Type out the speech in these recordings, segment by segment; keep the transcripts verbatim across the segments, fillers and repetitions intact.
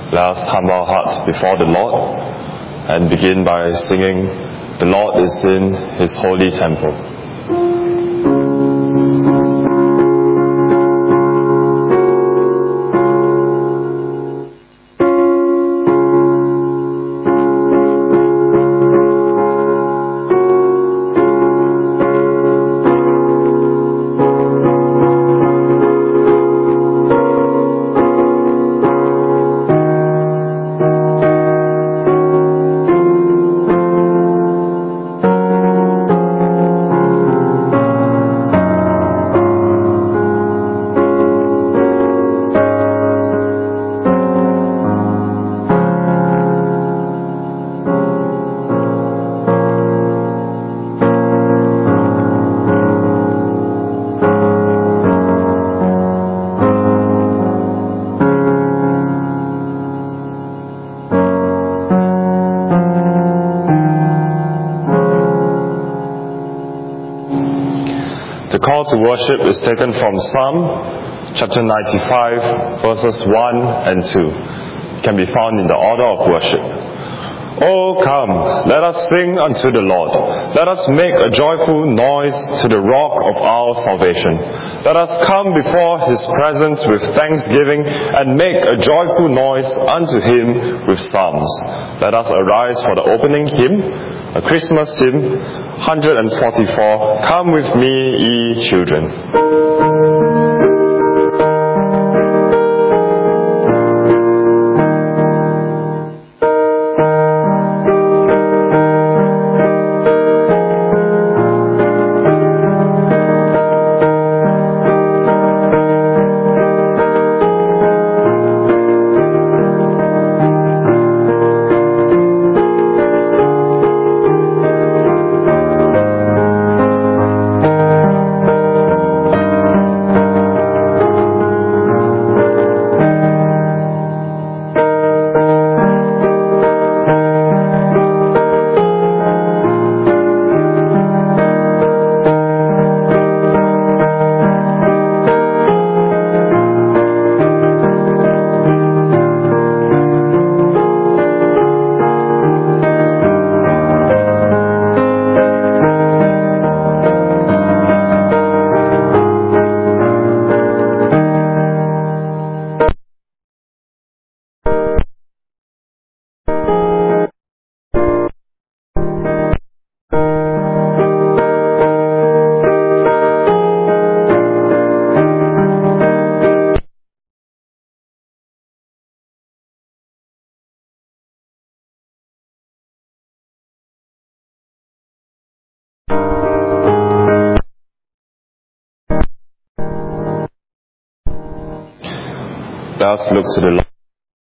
let us humble our hearts before the Lord and begin by singing, "The Lord is in His holy temple." The call to worship is taken from Psalm chapter ninety-five, verses one and two. It can be found in the order of worship. "Oh, come, let us sing unto the Lord. Let us make a joyful noise to the rock of our salvation. Let us come before His presence with thanksgiving and make a joyful noise unto Him with psalms. Let us arise for the opening hymn, a Christmas hymn, one forty-four, "Come with me, ye children." Let us look to the Lord.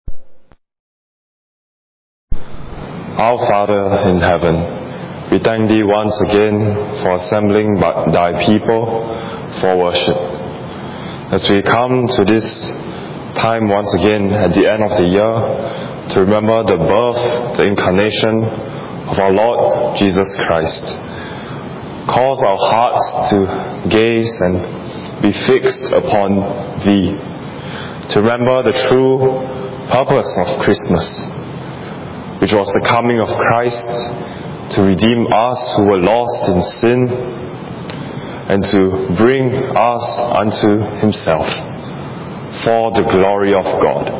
Our Father in heaven, we thank Thee once again for assembling Thy people for worship. As we come to this time once again at the end of the year to remember the birth, the incarnation of our Lord Jesus Christ, cause our hearts to gaze and be fixed upon Thee, to remember the true purpose of Christmas, which was the coming of Christ to redeem us who were lost in sin and to bring us unto Himself for the glory of God.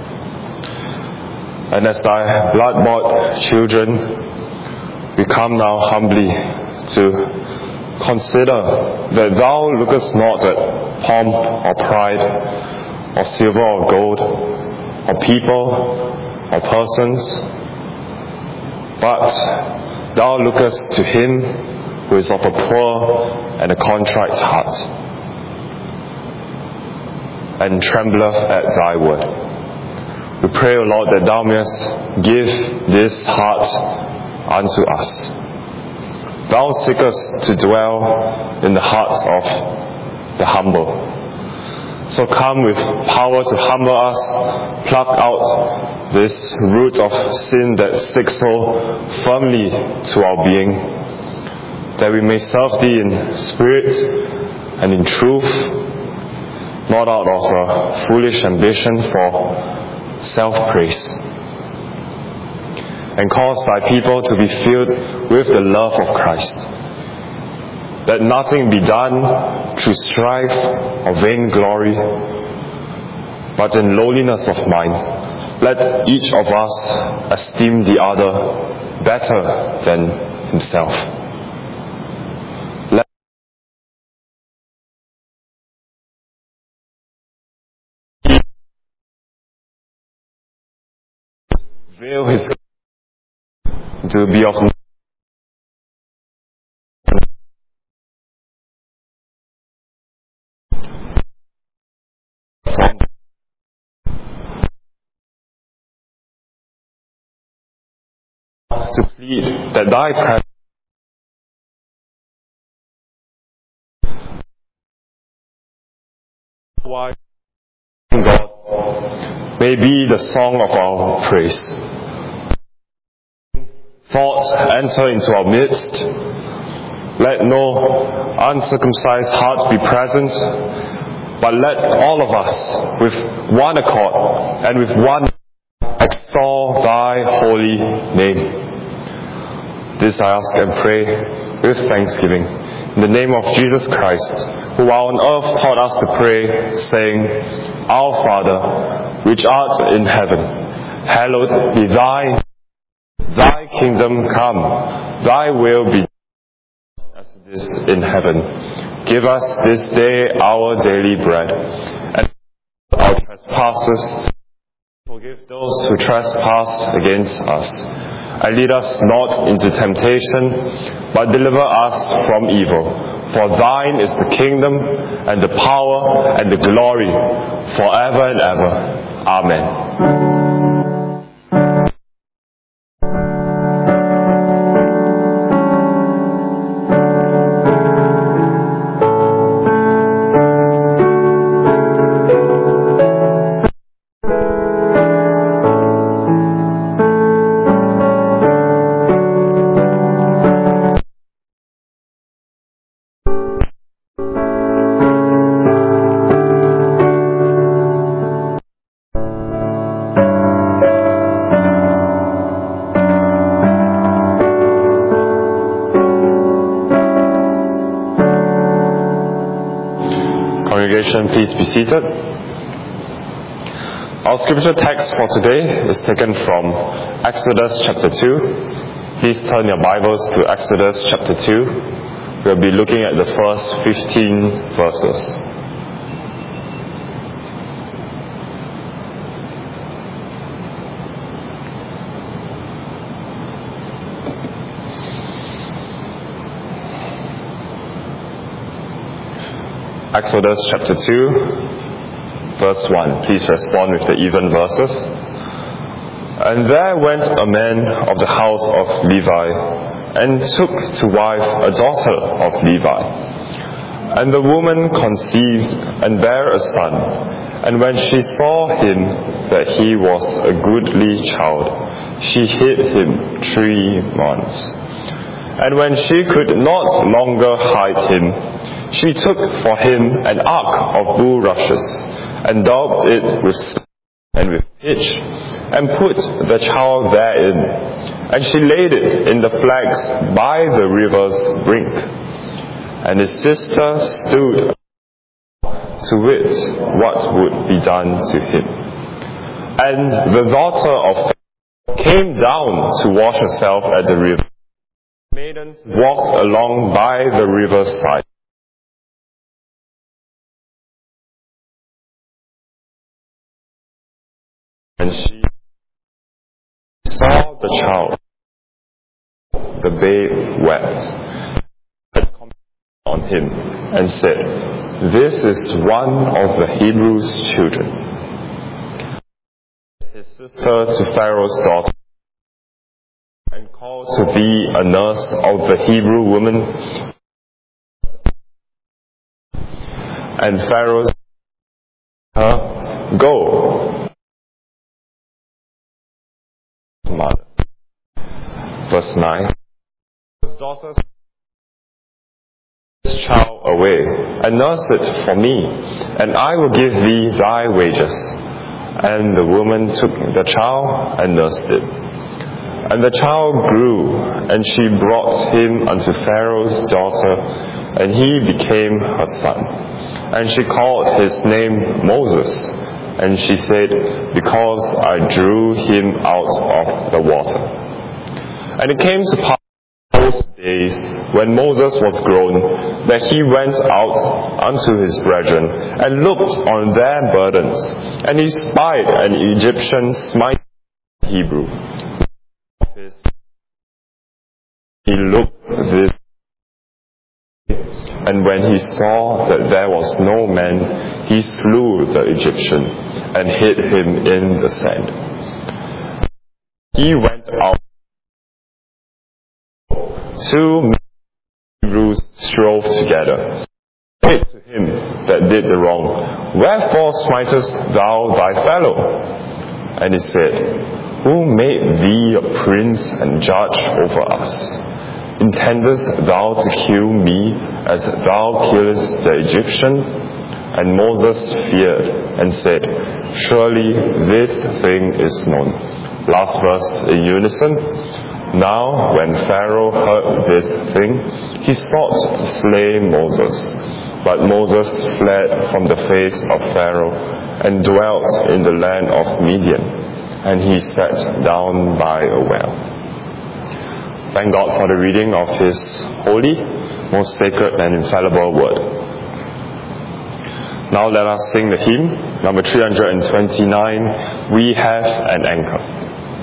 And as Thy blood-bought children, we come now humbly to consider that Thou lookest not at pomp or pride, or silver or gold, or people, or persons, but Thou lookest to him who is of a poor and a contrite heart, and trembleth at Thy word. We pray, O Lord, that Thou mayest give this heart unto us. Thou seekest to dwell in the hearts of the humble. So come with power to humble us, pluck out this root of sin that sticks so firmly to our being, that we may serve Thee in spirit and in truth, not out of a foolish ambition for self-praise. And cause thy people to be filled with the love of Christ. Let nothing be done through strife or vainglory, but in lowliness of mind, let each of us esteem the other better than himself. Let veil his to be of to plead that thy presence why God may be the song of our praise. Thoughts enter into our midst. Let no uncircumcised heart be present, but let all of us with one accord and with one extol thy holy name. This I ask and pray with thanksgiving in the name of Jesus Christ, who while on earth taught us to pray, saying, Our Father, which art in heaven, hallowed be thy name. Thy kingdom come, thy will be done as it is in heaven. Give us this day our daily bread, and our trespasses, forgive those who trespass against us. And lead us not into temptation, but deliver us from evil. For thine is the kingdom, and the power, and the glory, forever and ever. Amen. Congregation, please be seated. Our scripture text for today is taken from Exodus chapter two. Please turn your Bibles to Exodus chapter two. We'll be looking at the first fifteen verses. Exodus chapter two, verse one. Please respond with the even verses. And there went a man of the house of Levi, and took to wife a daughter of Levi. And the woman conceived, and bare a son. And when she saw him, that he was a goodly child, she hid him three months. And when she could not longer hide him, she took for him an ark of bulrushes, and daubed it with sand and with pitch, and put the child therein. And she laid it in the flags by the river's brink. And his sister stood to wit what would be done to him. And the daughter of Pharaoh came down to wash herself at the river. Maidens walked along by the river's side. And she saw the child, the babe wept, and commented on him, and said, This is one of the Hebrews' children. His sister to Pharaoh's daughter, and called to be a nurse of the Hebrew woman. And Pharaoh said to her, Go. Mother. Verse nine. His daughter took this child away, and nurse it for me, and I will give thee thy wages. And the woman took the child and nursed it. And the child grew, and she brought him unto Pharaoh's daughter, and he became her son. And she called his name Moses. And she said, Because I drew him out of the water. And it came to pass in those days, when Moses was grown, that he went out unto his brethren, and looked on their burdens. And he spied an Egyptian smite a Hebrew. He looked this, and when he saw that there was no man, he slew the Egyptian, and hid him in the sand. He went out. Two Hebrews strove together. Say to him that did the wrong, Wherefore smitest thou thy fellow? And he said, Who made thee a prince and judge over us? Intendest thou to kill me as thou killest the Egyptian? And Moses feared and said, Surely this thing is known. Last verse in unison. Now when Pharaoh heard this thing, he sought to slay Moses. But Moses fled from the face of Pharaoh and dwelt in the land of Midian. And he sat down by a well. Thank God for the reading of His holy, most sacred and infallible word. Now let us sing the hymn, number three hundred twenty-nine, We Have an Anchor.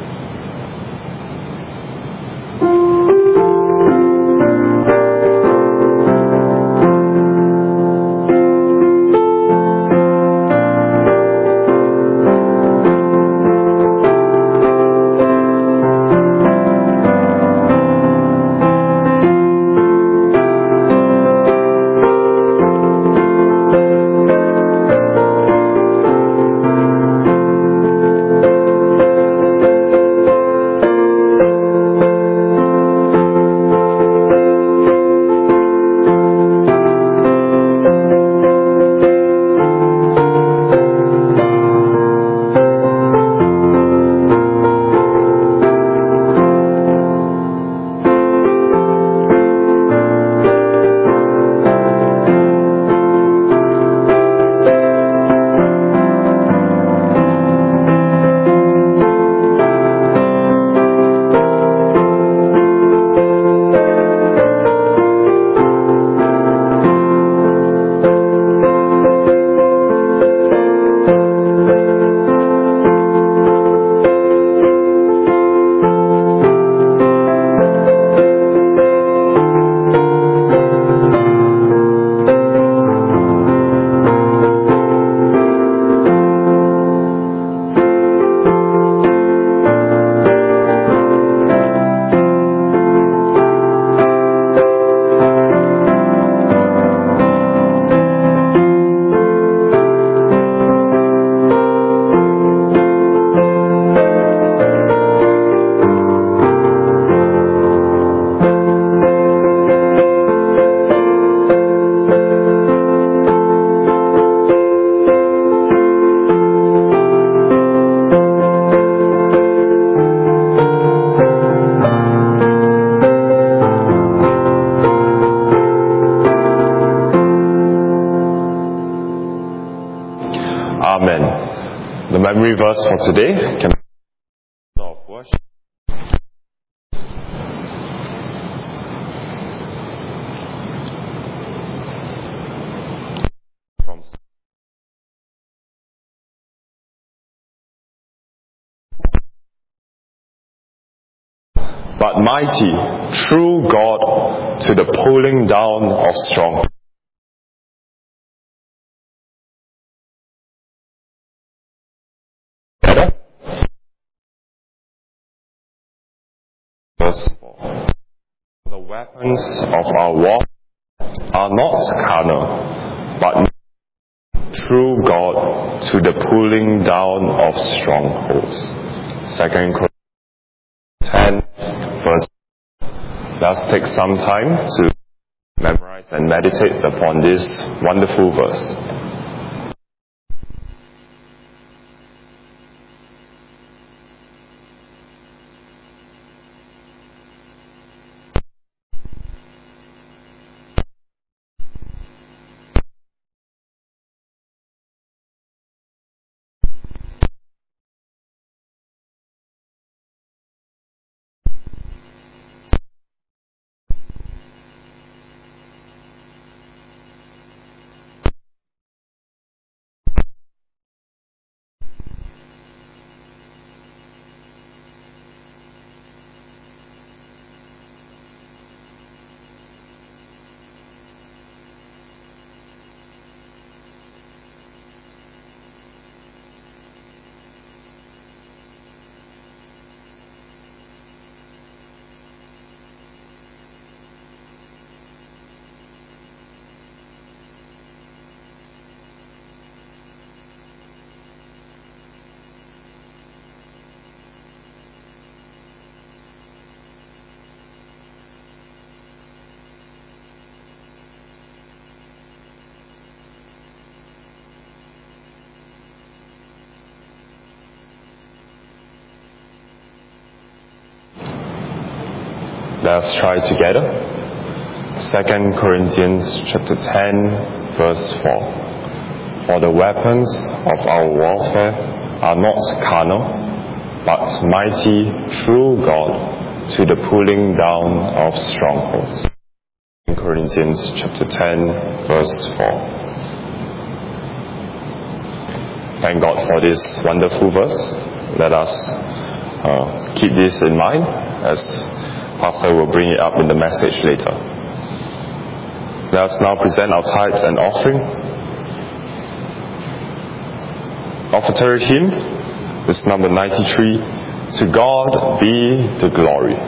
Amen. The memory verse for today can be of worship. From But mighty, true God, to the pulling down of strongholds. The weapons of our war are not carnal, but true God to the pulling down of strongholds. Second Corinthians ten, verse. Let's take some time to memorize and meditate upon this wonderful verse. Let us try together. Second Corinthians chapter ten, verse four. For the weapons of our warfare are not carnal, but mighty through God to the pulling down of strongholds. Second Corinthians chapter ten, verse four. Thank God for this wonderful verse. Let us uh, keep this in mind as Pastor will bring it up in the message later. Let us now present our tithes and offering. Offertory hymn is number ninety-three. To God be the glory.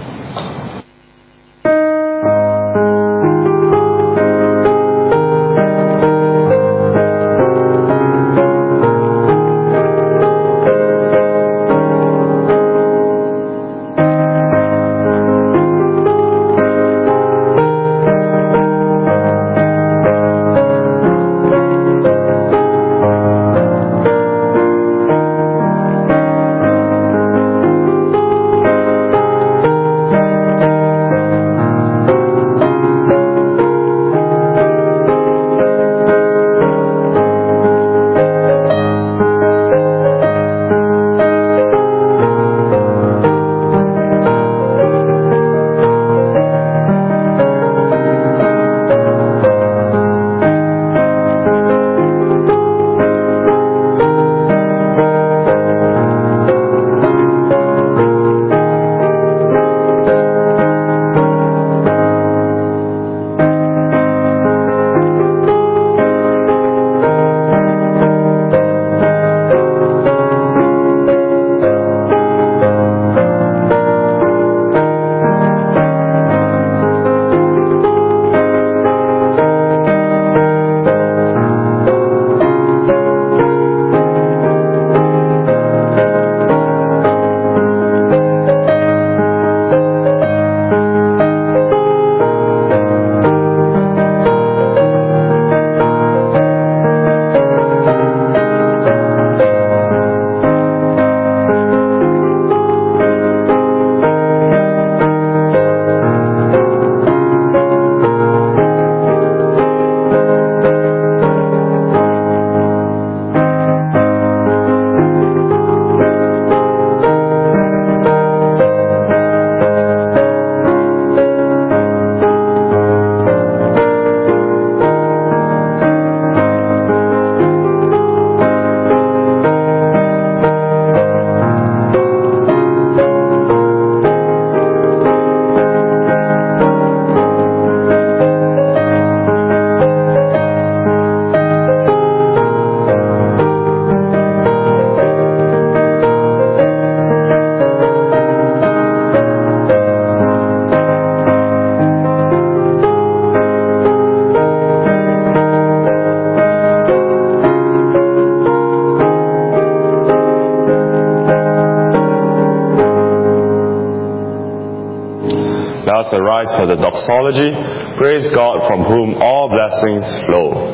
Let us arise for the doxology. Praise God from whom all blessings flow.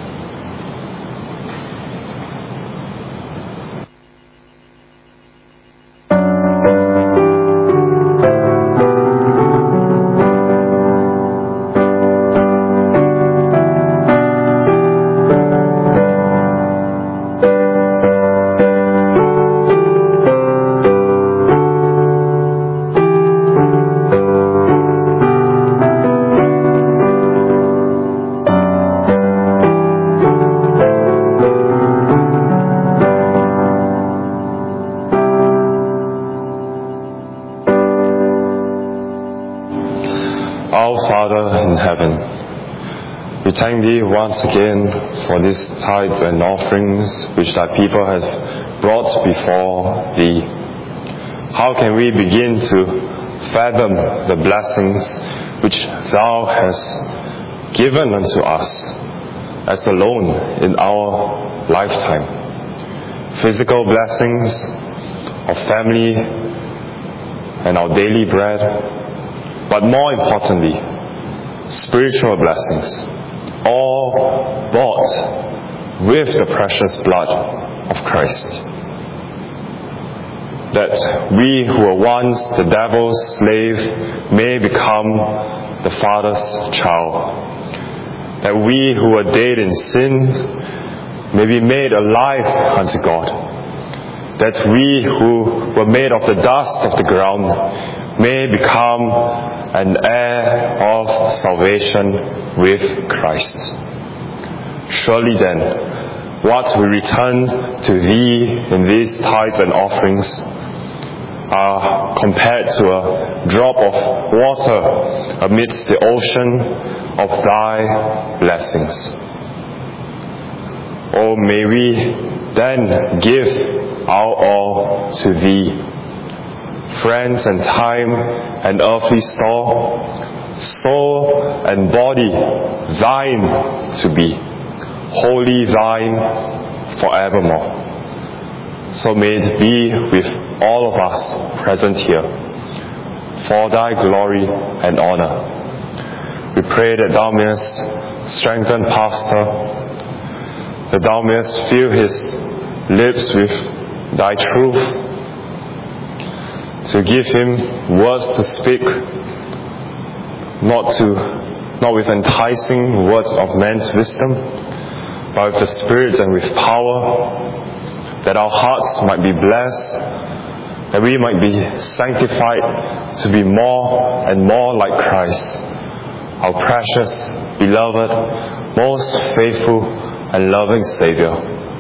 Our Father in heaven, we thank Thee once again for these tithes and offerings which Thy people have brought before Thee. How can we begin to fathom the blessings which Thou hast given unto us as a loan in our lifetime? Physical blessings of family and our daily bread, but more importantly, spiritual blessings, all bought with the precious blood of Christ. that we who were once the devil's slave may become the Father's child, that we who were dead in sin may be made alive unto God, that we who were made of the dust of the ground may become an heir of salvation with Christ. Surely then, what we return to Thee in these tithes and offerings are compared to a drop of water amidst the ocean of Thy blessings. Oh, may we then give our all to Thee, friends and time and earthly store, soul and body Thine to be, wholly Thine forevermore. So may it be with all of us present here, for Thy glory and honor. We pray that Thou mayest strengthen Pastor, that Thou mayest fill his lips with Thy truth, to give him words to speak, not to, not with enticing words of man's wisdom, but with the Spirit and with power, that our hearts might be blessed, that we might be sanctified to be more and more like Christ, our precious, beloved, most faithful and loving Saviour.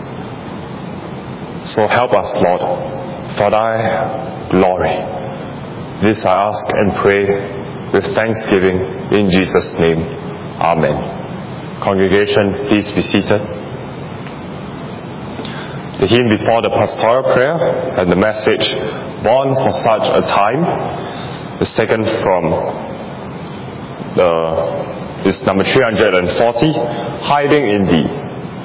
So help us, Lord, for Thy glory. This I ask and pray with thanksgiving in Jesus' name. Amen. Congregation, please be seated. The hymn before the pastoral prayer and the message, Born for Such a Time, is taken from the, is number three hundred forty, Hiding in Thee.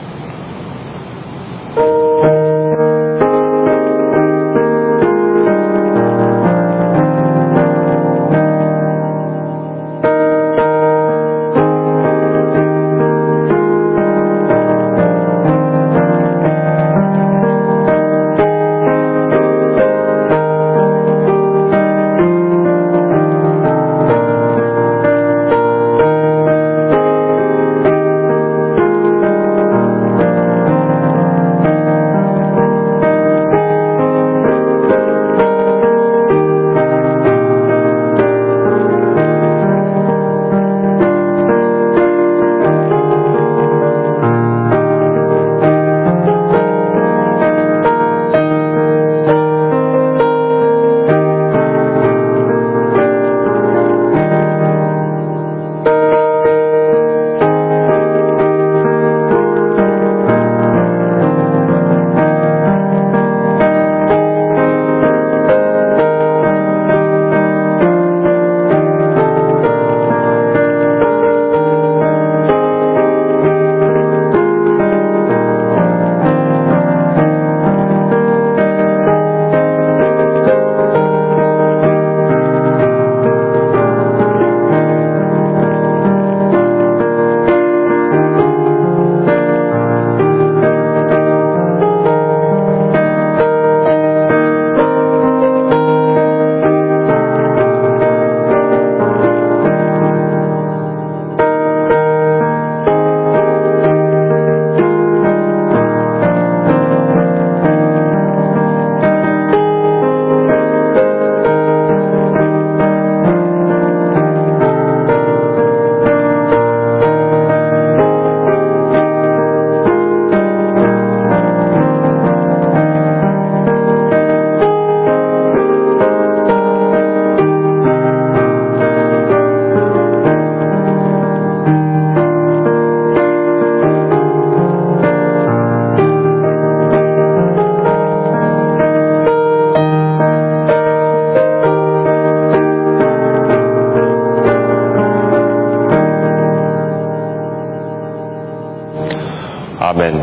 Amen.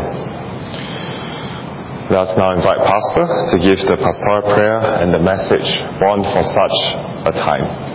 Let us now invite Pastor to give the pastoral prayer and the message, Born for Such a Time.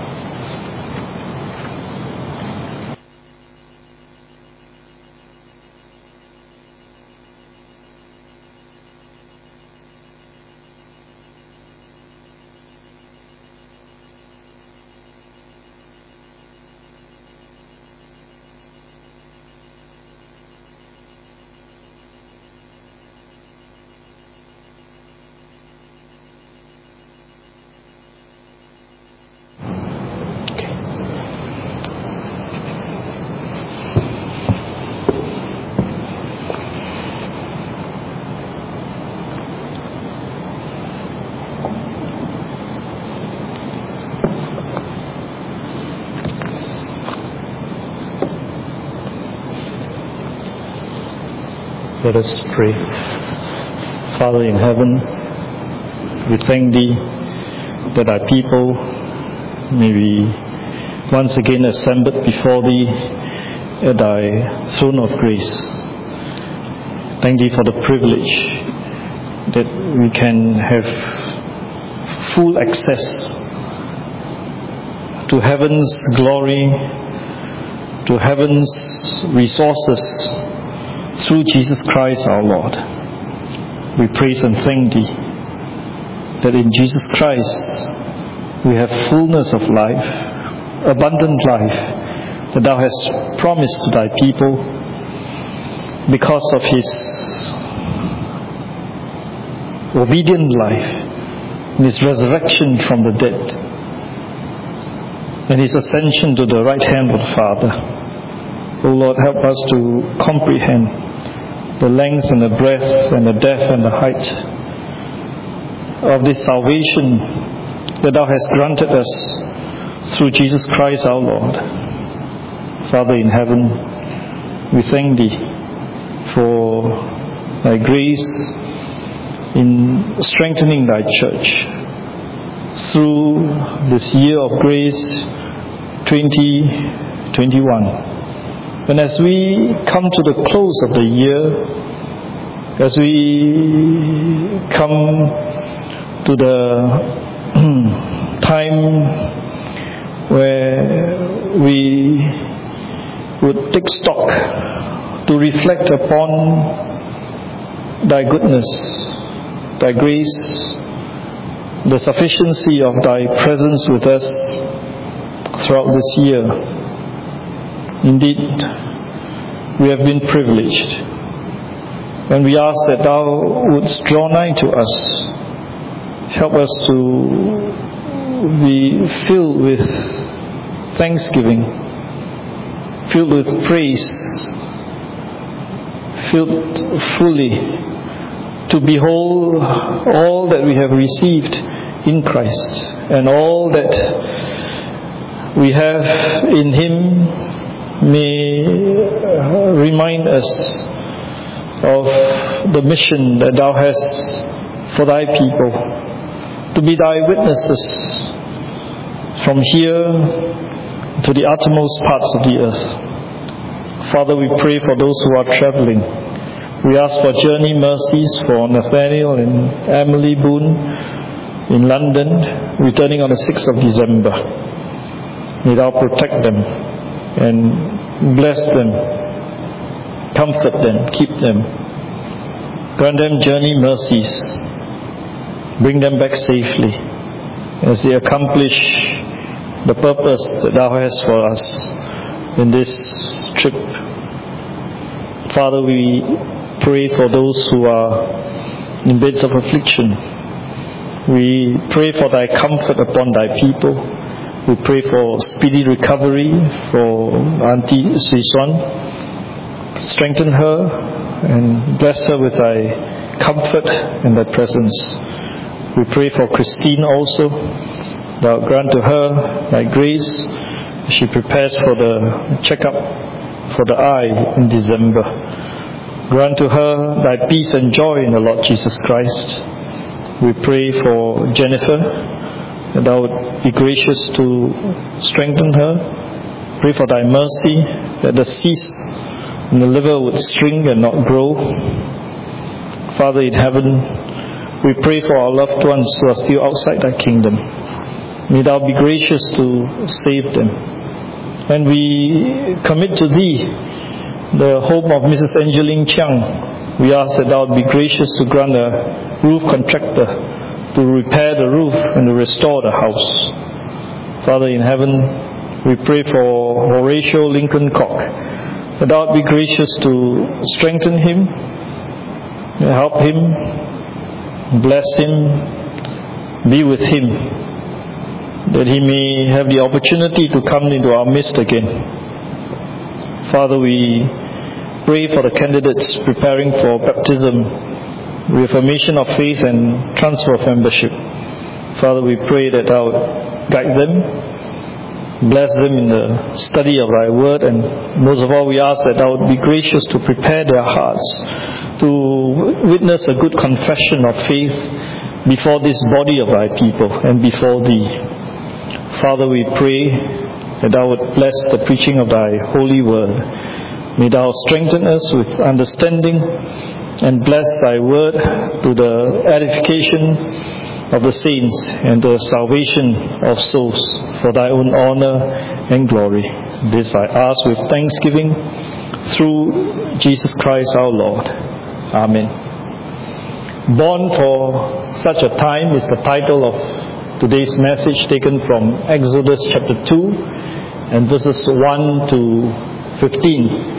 Let us pray. Father in heaven, we thank Thee that Thy people may be once again assembled before Thee at Thy throne of grace. Thank Thee for the privilege that we can have full access to heaven's glory, to heaven's resources through Jesus Christ our Lord. We praise and thank Thee that in Jesus Christ we have fullness of life, abundant life, that Thou hast promised to Thy people because of His obedient life, and His resurrection from the dead, and His ascension to the right hand of the Father. O Lord, help us to comprehend the length and the breadth and the depth and the height of this salvation that Thou hast granted us through Jesus Christ our Lord. Father in heaven, we thank Thee for Thy grace in strengthening Thy church through this year of grace twenty twenty-one. And as we come to the close of the year, as we come to the time where we would take stock to reflect upon Thy goodness, Thy grace, the sufficiency of Thy presence with us throughout this year. Indeed, we have been privileged, and we ask that Thou wouldst draw nigh to us. Help us to be filled with thanksgiving, filled with praise, filled fully to behold all that we have received in Christ, and all that we have in Him may remind us of the mission that Thou hast for Thy people, to be Thy witnesses from here to the uttermost parts of the earth. Father, we pray for those who are traveling. We ask for journey mercies for Nathaniel and Emily Boone in London, returning on the sixth of December. May Thou protect them and bless them, comfort them, keep them. Grant them journey mercies. Bring them back safely as they accomplish the purpose that Thou hast for us in this trip. Father, we pray for those who are in beds of affliction. We pray for Thy comfort upon Thy people. We pray for speedy recovery for Auntie Sui Suan. Strengthen her and bless her with Thy comfort and Thy presence. We pray for Christine also. Thou grant to her Thy grace as she prepares for the checkup for the eye in December. Grant to her Thy peace and joy in the Lord Jesus Christ. We pray for Jennifer, that Thou would be gracious to strengthen her. Pray for Thy mercy, that the cyst in the liver would shrink and not grow. Father in heaven, we pray for our loved ones who are still outside Thy kingdom. May Thou be gracious to save them. And we commit to Thee the home of Missus Angeline Chiang. We ask that Thou would be gracious to grant a roof contractor to repair the roof and to restore the house. Father in heaven, we pray for Horatio Lincoln Cock, that Thou would be gracious to strengthen him, help him, bless him, be with him, that he may have the opportunity to come into our midst again. Father, we pray for the candidates preparing for baptism, reaffirmation of faith and transfer of membership. Father, we pray that Thou would guide them, bless them in the study of Thy word, and most of all we ask that Thou would be gracious to prepare their hearts to witness a good confession of faith before this body of thy people and before thee. Father, we pray that thou would bless the preaching of thy holy word. May thou strengthen us with understanding and bless thy word to the edification of the saints and the salvation of souls for thy own honor and glory. This I ask with thanksgiving through Jesus Christ our Lord. Amen. Born for such a time is the title of today's message, taken from Exodus chapter two and verses one to fifteen.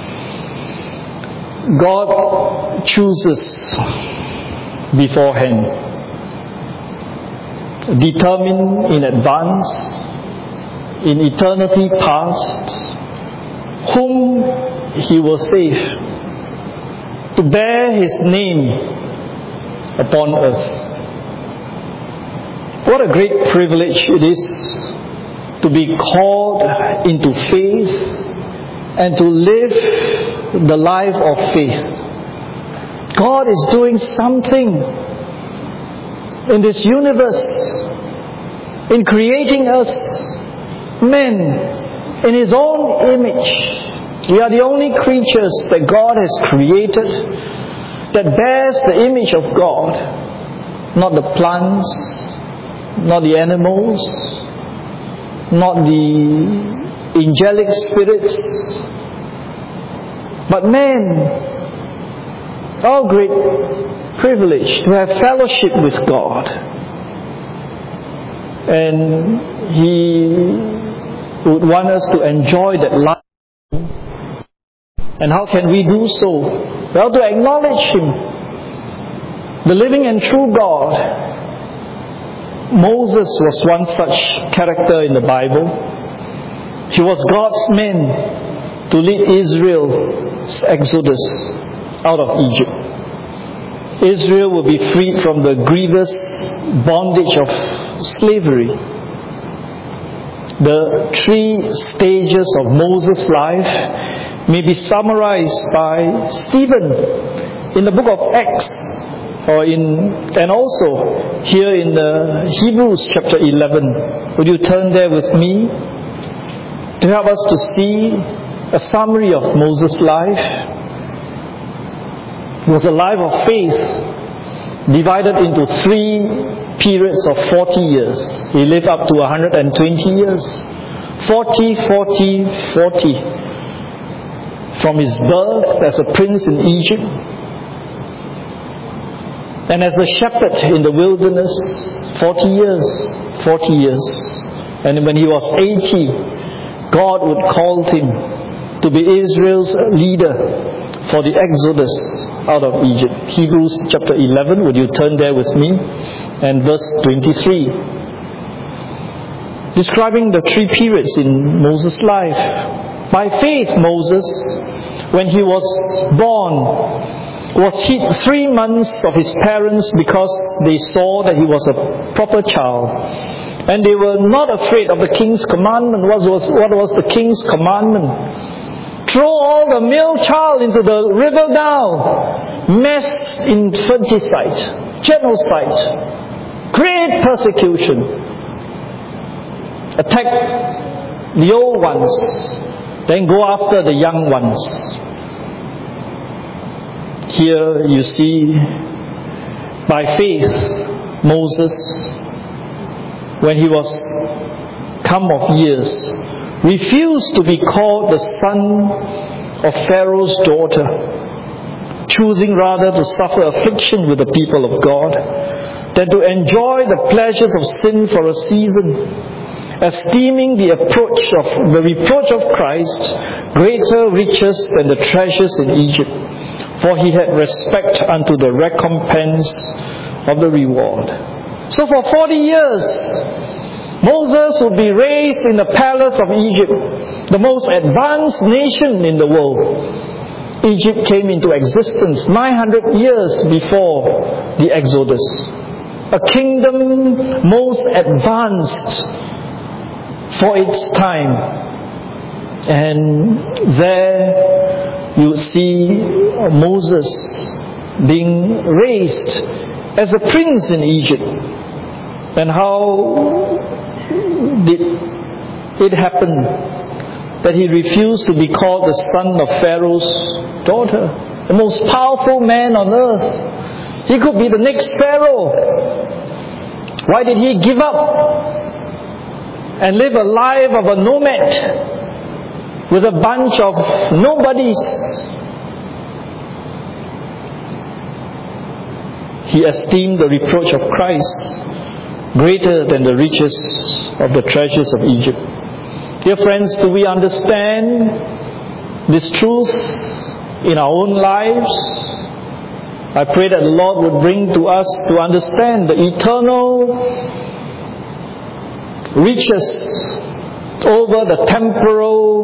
God chooses beforehand, determined in advance, in eternity past, whom He will save, to bear His name upon earth. What a great privilege it is to be called into faith and to live the life of faith. God is doing something in this universe, in creating us men in His own image. We are the only creatures that God has created that bears the image of God, not the plants, not the animals, not the angelic spirits, but man. Our great privilege to have fellowship with God. And He would want us to enjoy that life. And how can we do so? Well, to acknowledge Him, the living and true God. Moses was one such character in the Bible. He was God's man to lead Israel's exodus out of Egypt. Israel will be freed from the grievous bondage of slavery. The three stages of Moses' life may be summarized by Stephen in the book of Acts, or in and also here in the Hebrews chapter eleven. Would you turn there with me to help us to see a summary of Moses' life? It was a life of faith divided into three periods of forty years. He lived up to one hundred twenty years. forty, forty, forty. From his birth as a prince in Egypt, and as a shepherd in the wilderness, forty years, forty years. And when he was eighty, God would call him to be Israel's leader for the exodus out of Egypt. Hebrews chapter eleven, would you turn there with me? And verse twenty-three. Describing the three periods in Moses' life. By faith, Moses, when he was born, was hid three months of his parents because they saw that he was a proper child. And they were not afraid of the king's commandment. What was, what was the king's commandment? Throw all the male child into the river down. Mass infanticide, genocide, great persecution. Attack the old ones, then go after the young ones. Here you see, by faith, Moses, when he was come of years, refused to be called the son of Pharaoh's daughter, choosing rather to suffer affliction with the people of God than to enjoy the pleasures of sin for a season, esteeming the approach of the reproach of Christ greater riches than the treasures in Egypt, for he had respect unto the recompense of the reward. So for forty years, Moses would be raised in the palace of Egypt, the most advanced nation in the world. Egypt came into existence nine hundred years before the Exodus. A kingdom most advanced for its time. And there you see Moses being raised as a prince in Egypt. And how did it happen that he refused to be called the son of Pharaoh's daughter, the most powerful man on earth? He could be the next Pharaoh. Why did he give up and live a life of a nomad with a bunch of nobodies? He esteemed the reproach of Christ greater than the riches of the treasures of Egypt. Dear friends, do we understand this truth in our own lives? I pray that the Lord would bring to us to understand the eternal riches over the temporal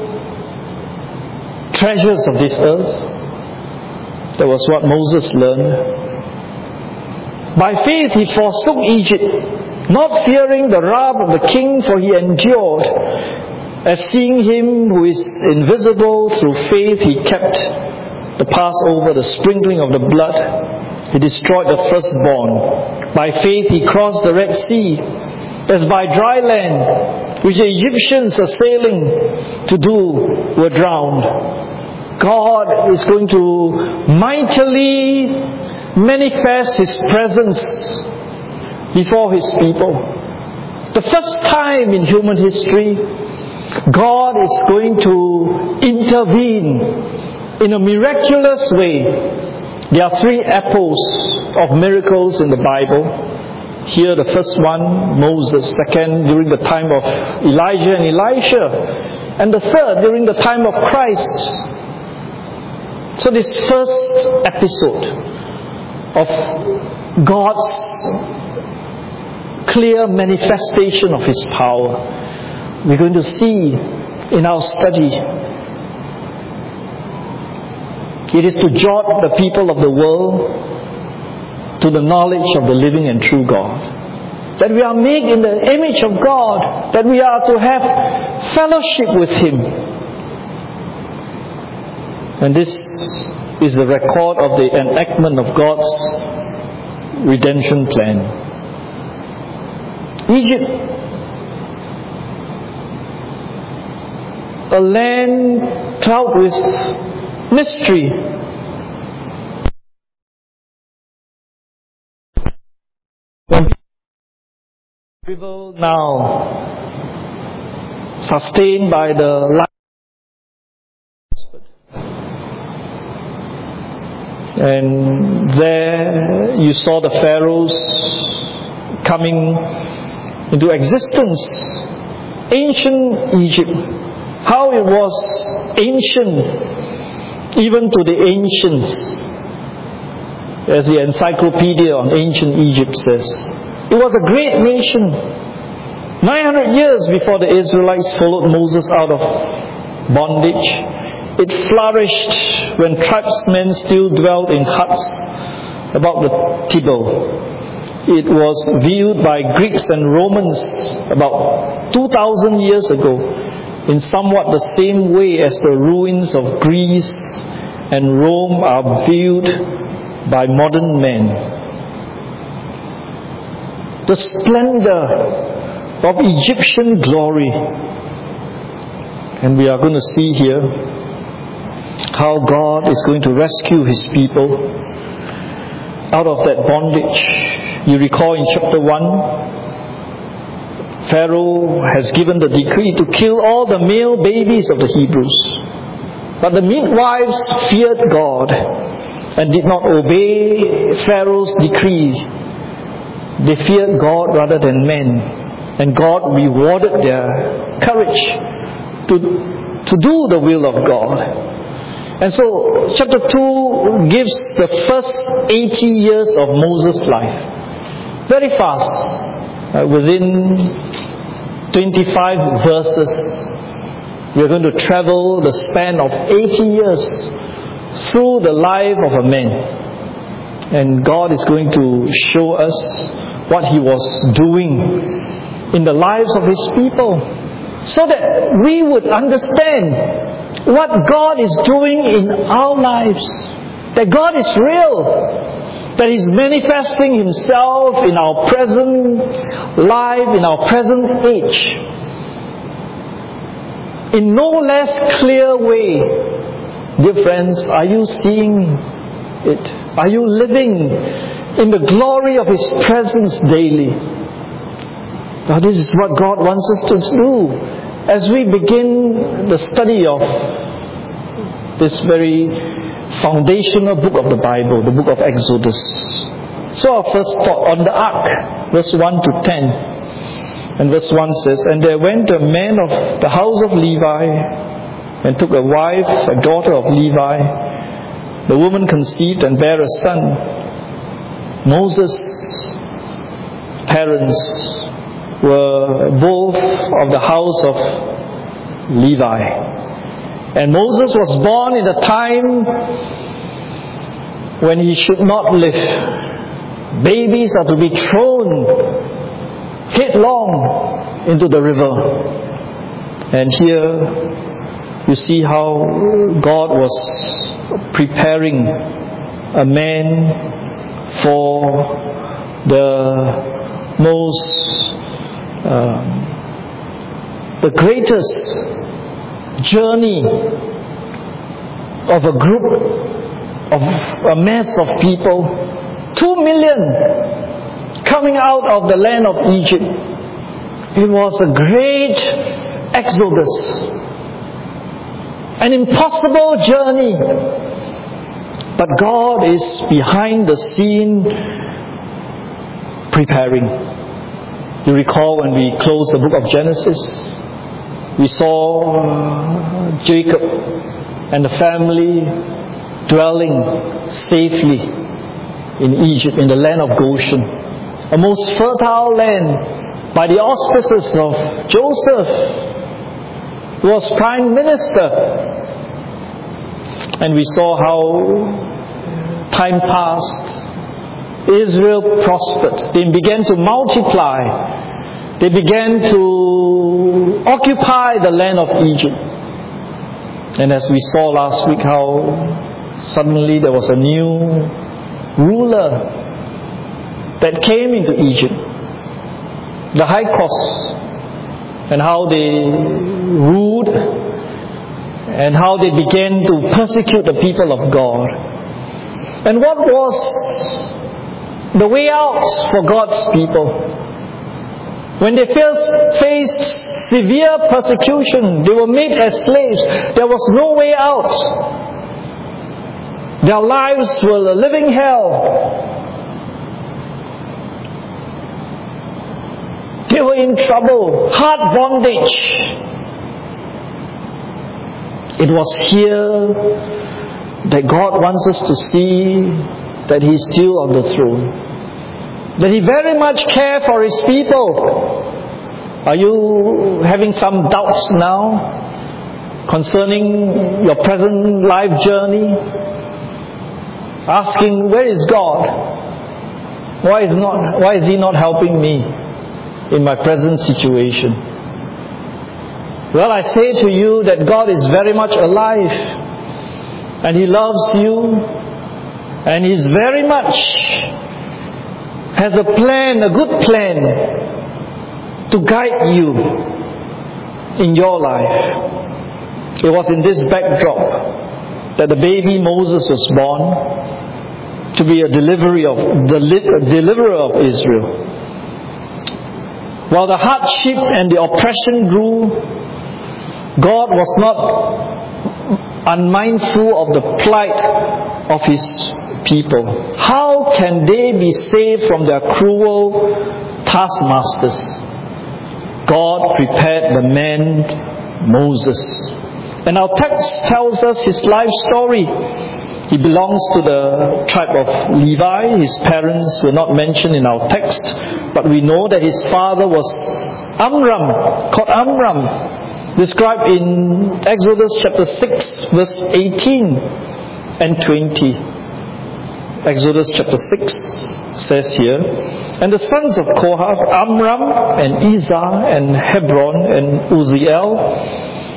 treasures of this earth. That was what Moses learned. By faith he forsook Egypt, not fearing the wrath of the king, for he endured, as seeing him who is invisible. Through faith he kept the Passover, the sprinkling of the blood. He destroyed the firstborn. By faith he crossed the Red Sea, as by dry land, which the Egyptians assailing to do were drowned. God is going to mightily manifest His presence before His people. The first time in human history, God is going to intervene in a miraculous way. There are three apples of miracles in the Bible. Here the first one, Moses. Second, during the time of Elijah and Elisha. And the third, during the time of Christ. So this first episode of God's clear manifestation of His power, we're going to see in our study. It is to jot the people of the world to the knowledge of the living and true God. That we are made in the image of God. That we are to have fellowship with Him. And this is the record of the enactment of God's redemption plan. Egypt, a land clouded with mystery. When people now sustained by the light, and there you saw the pharaohs coming into existence. Ancient Egypt, how it was ancient even to the ancients, as the encyclopedia on ancient Egypt says. It was a great nation. nine hundred years before the Israelites followed Moses out of bondage, it flourished when tribesmen still dwelt in huts about the Tibble. It was viewed by Greeks and Romans about two thousand years ago in somewhat the same way as the ruins of Greece and Rome are viewed by modern men. The splendor of Egyptian glory. And we are going to see here how God is going to rescue His people out of that bondage. You recall in chapter one, Pharaoh has given the decree to kill all the male babies of the Hebrews. But the midwives feared God and did not obey Pharaoh's decree. They feared God rather than men. And God rewarded their courage to, to do the will of God. And so, chapter two gives the first eighty years of Moses' life. Very fast. Uh, within twenty-five verses, we are going to travel the span of eighty years through the life of a man. And God is going to show us what He was doing in the lives of His people, so that we would understand what God is doing in our lives. That God is real. That He's manifesting Himself in our present life, in our present age. In no less clear way. Dear friends, are you seeing it? Are you living in the glory of His presence daily? Now this is what God wants us to do as we begin the study of this very foundational book of the Bible, the book of Exodus. So our first thought on the ark, verse one to ten. And verse one says, "And there went a man of the house of Levi, and took a wife, a daughter of Levi. The woman conceived and bare a son. Moses' parents were both of the house of Levi. And Moses was born in a time when he should not live. Babies are to be thrown headlong into the river." And here you see how God was preparing a man for the most uh, the greatest journey of a group of a mass of people, two million coming out of the land of Egypt. It was a great exodus, an impossible journey, but God is behind the scene preparing. You recall when we closed the book of Genesis, we saw Jacob and the family dwelling safely in Egypt, in the land of Goshen, a most fertile land by the auspices of Joseph, who was prime minister. And we saw how time passed. Israel prospered. They began to multiply. They began to occupy the land of Egypt. And as we saw last week, how suddenly there was a new ruler that came into Egypt, the Hyksos, and how they ruled and how they began to persecute the people of God. And what was the way out for God's people? When they first faced severe persecution, they were made as slaves. There was no way out. Their lives were a living hell. They were in trouble, hard bondage. It was here that God wants us to see that He is still on the throne. That He very much cares for His people. Are you having some doubts now concerning your present life journey? Asking, where is God? Why is not? Why is He not helping me in my present situation? Well, I say to you that God is very much alive, and He loves you, and He's very much has a plan, a good plan to guide you in your life. It was in this backdrop that the baby Moses was born to be a delivery of the a deliverer of Israel. While the hardship and the oppression grew, God was not unmindful of the plight of His people. How can they be saved from their cruel taskmasters? God prepared the man Moses. And our text tells us his life story. He belongs to the tribe of Levi. His parents were not mentioned in our text, but we know that his father was Amram, called Amram, described in Exodus chapter six, verse eighteen and twenty. Exodus chapter six says here, "And the sons of Kohath, Amram and Izhar and Hebron and Uzziel,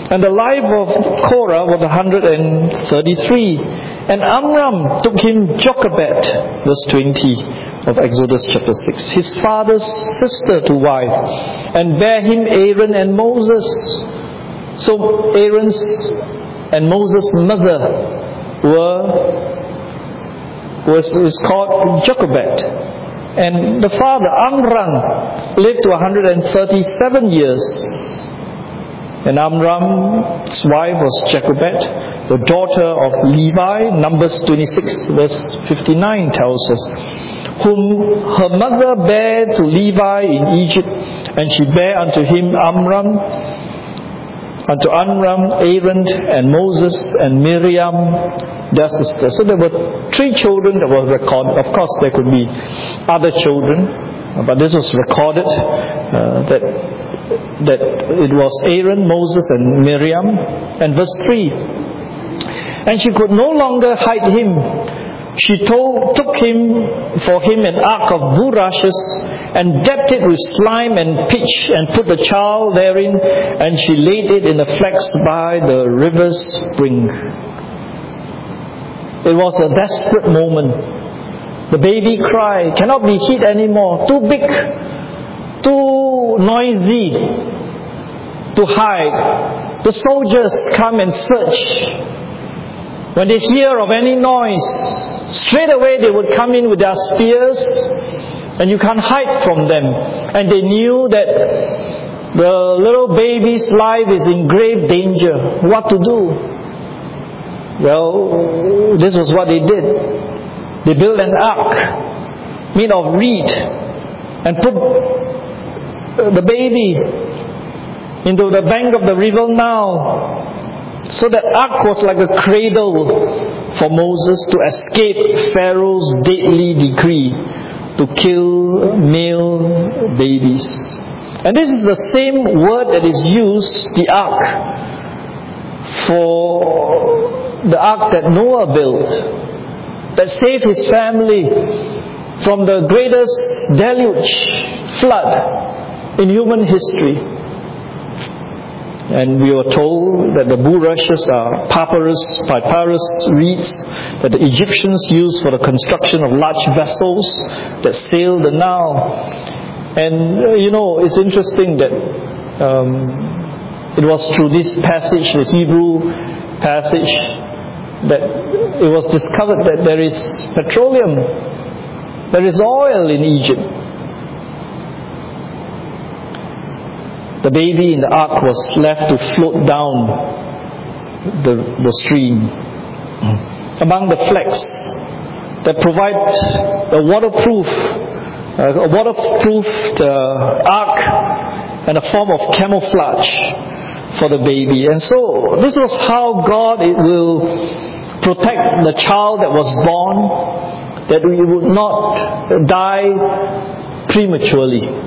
And the life of Korah was one hundred thirty-three. And Amram took him Jochebed, verse twenty of Exodus chapter six, his father's sister to wife, and bare him Aaron and Moses. So Aaron's and Moses' mother were was is called Jochebed. And the father, Amram, lived to one hundred thirty-seven years. And Amram's wife was Jochebed, the daughter of Levi. Numbers twenty-six verse fifty-nine tells us, whom her mother bare to Levi in Egypt, and she bare unto him Amram, unto Amram, Aaron, and Moses, and Miriam, their sister. So there were three children that were recorded. Of course, there could be other children, but this was recorded uh, that that it was Aaron, Moses, and Miriam. And verse three, and she could no longer hide him. She told, took him for him an ark of bulrushes, and dabbed it with slime and pitch, and put the child therein, and she laid it in the flax by the river's brink. It was a desperate moment. The baby cried, cannot be hid anymore, too big, too noisy to hide. The soldiers come and search. When they hear of any noise, straight away they would come in with their spears, and you can't hide from them. And they knew that the little baby's life is in grave danger. What to do? Well, this was what they did. They built an ark made of reed and put the baby into the bank of the river Nile. So that ark was like a cradle for Moses to escape Pharaoh's deadly decree to kill male babies. And this is the same word that is used, the ark, for the ark that Noah built, that saved his family from the greatest deluge, flood in human history. And we were told that the bulrushes are papyrus, papyrus reeds that the Egyptians used for the construction of large vessels that sailed the Nile. And uh, you know, it's interesting that um, it was through this passage, the Hebrew passage, that it was discovered that there is petroleum, there is oil in Egypt. The baby in the ark was left to float down the, the stream among the flags that provide a waterproof, a waterproof uh, ark and a form of camouflage for the baby. And so this was how God it will protect the child that was born, that we would not die prematurely.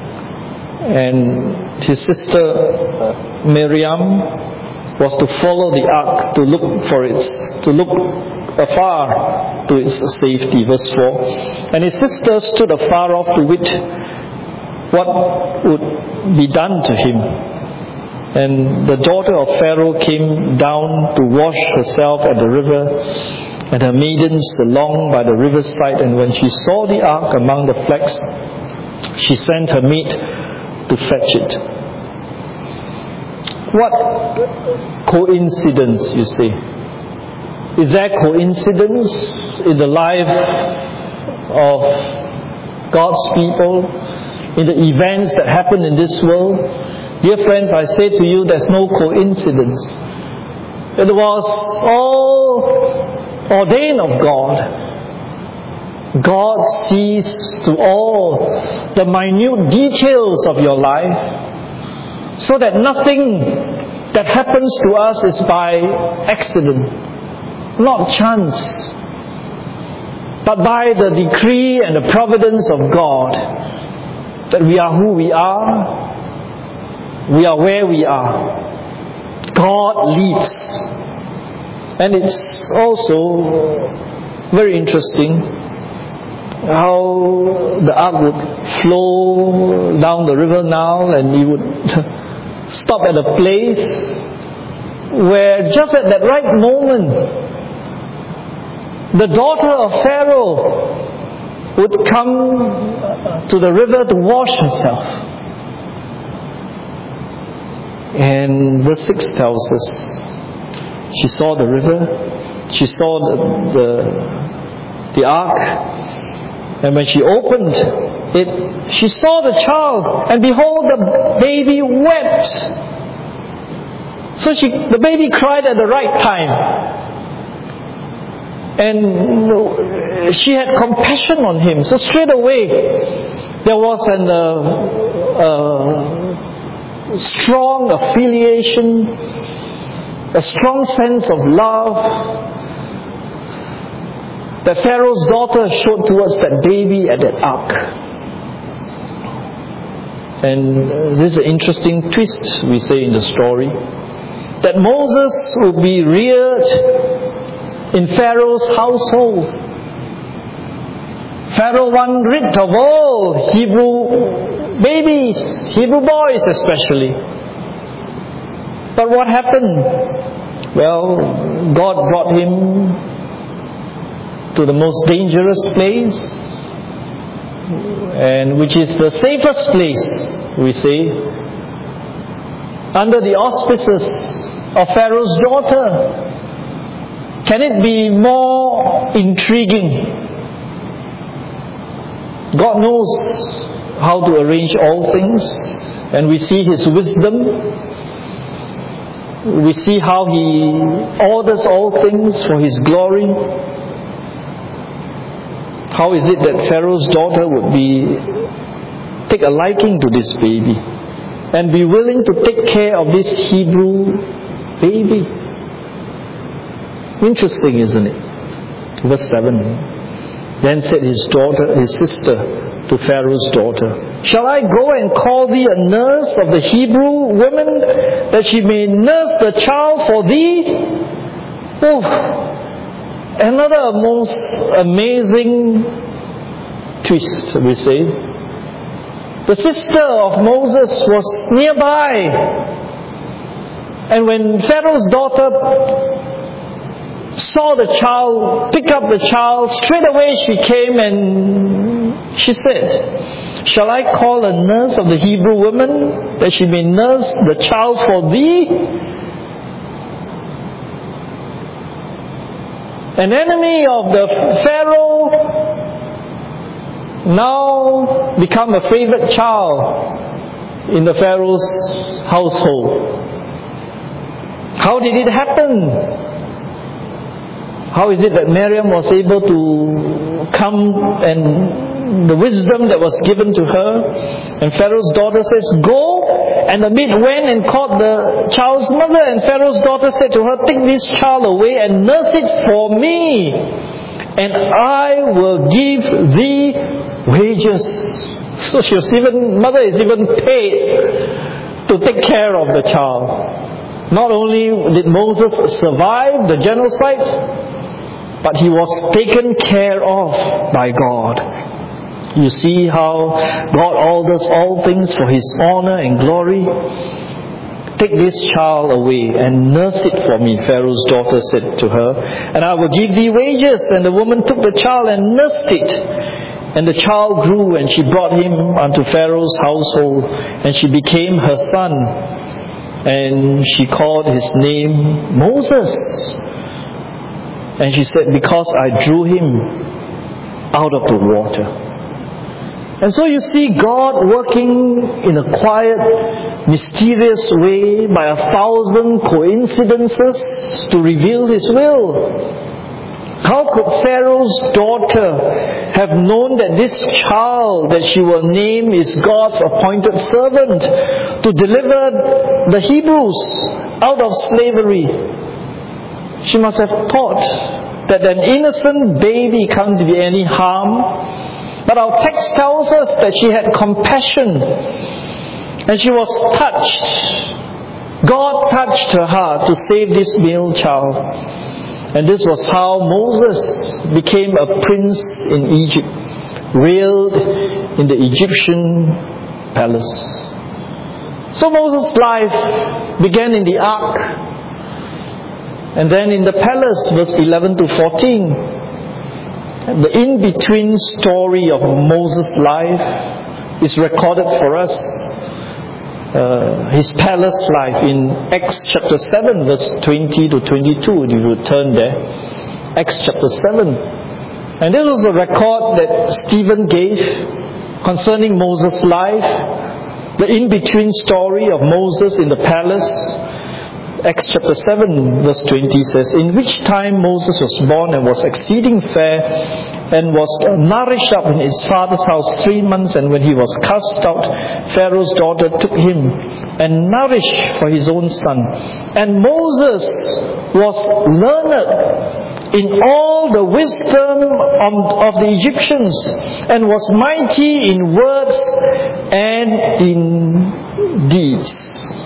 And his sister Miriam was to follow the ark, to look for its, to look afar to its safety. Verse four. And his sister stood afar off to wit what would be done to him. And the daughter of Pharaoh came down to wash herself at the river, and her maidens along by the riverside. And when she saw the ark among the flags, she sent her maid to fetch it. What coincidence, you see? Is there coincidence in the life of God's people, in the events that happen in this world? Dear friends, I say to you, there's no coincidence. It was all ordained of God. God sees to all the minute details of your life, so that nothing that happens to us is by accident, not chance, but by the decree and the providence of God, that we are who we are, we are where we are. God leads. And it's also very interesting how the ark would flow down the river Nile, and he would stop at a place where just at that right moment, the daughter of Pharaoh would come to the river to wash herself. And verse six tells us, she saw the river, she saw the, the, the ark, and when she opened it, she saw the child, and behold, the baby wept. So she, the baby cried at the right time. And she had compassion on him. So straight away, there was an uh, uh, strong affiliation, a strong sense of love that Pharaoh's daughter showed towards that baby at that ark. And this is an interesting twist, we say in the story, that Moses would be reared in Pharaoh's household. Pharaoh wanted rid of all Hebrew babies, Hebrew boys especially. But what happened? Well, God brought him to the most dangerous place, and which is the safest place, we say, under the auspices of Pharaoh's daughter. Can it be more intriguing? God knows how to arrange all things, and we see His wisdom. We see how He orders all things for His glory. How is it that Pharaoh's daughter would be take a liking to this baby and be willing to take care of this Hebrew baby? Interesting, isn't it? Verse seven. Then said his daughter, his sister, to Pharaoh's daughter, shall I go and call thee a nurse of the Hebrew women, that she may nurse the child for thee? Oh, another most amazing twist, we say. The sister of Moses was nearby, and when Pharaoh's daughter saw the child, pick up the child, straight away she came and she said, shall I call a nurse of the Hebrew women, that she may nurse the child for thee? An enemy of the Pharaoh now become a favorite child in the Pharaoh's household. How did it happen? How is it that Miriam was able to come, and the wisdom that was given to her? And Pharaoh's daughter says, go. And the maid went and caught the child's mother. And Pharaoh's daughter said to her, take this child away and nurse it for me, and I will give thee wages. So she was even, mother is even paid to take care of the child. Not only did Moses survive the genocide, but he was taken care of by God. You see how God orders all things for His honor and glory. Take this child away and nurse it for me, Pharaoh's daughter said to her, and I will give thee wages. And the woman took the child and nursed it. And the child grew, and she brought him unto Pharaoh's household, and she became her son. And she called his name Moses. And she said, because I drew him out of the water. And so you see God working in a quiet, mysterious way by a thousand coincidences to reveal His will. How could Pharaoh's daughter have known that this child that she will name is God's appointed servant to deliver the Hebrews out of slavery? She must have thought that an innocent baby can't be any harm. But our text tells us that she had compassion and she was touched. God touched her heart to save this male child. And this was how Moses became a prince in Egypt, reighed in the Egyptian palace. So Moses' life began in the ark, And then in the palace, verse eleven to fourteen, the in-between story of Moses' life is recorded for us. Uh, his palace life in Acts chapter seven, verse twenty to twenty-two. If you would turn there. Acts chapter seven. And this was a record that Stephen gave concerning Moses' life. The in-between story of Moses in the palace. Acts chapter seven verse twenty says, in which time Moses was born and was exceeding fair and was nourished up in his father's house three months, and when he was cast out, Pharaoh's daughter took him and nourished for his own son. And Moses was learned in all the wisdom of, of the Egyptians, and was mighty in words and in deeds.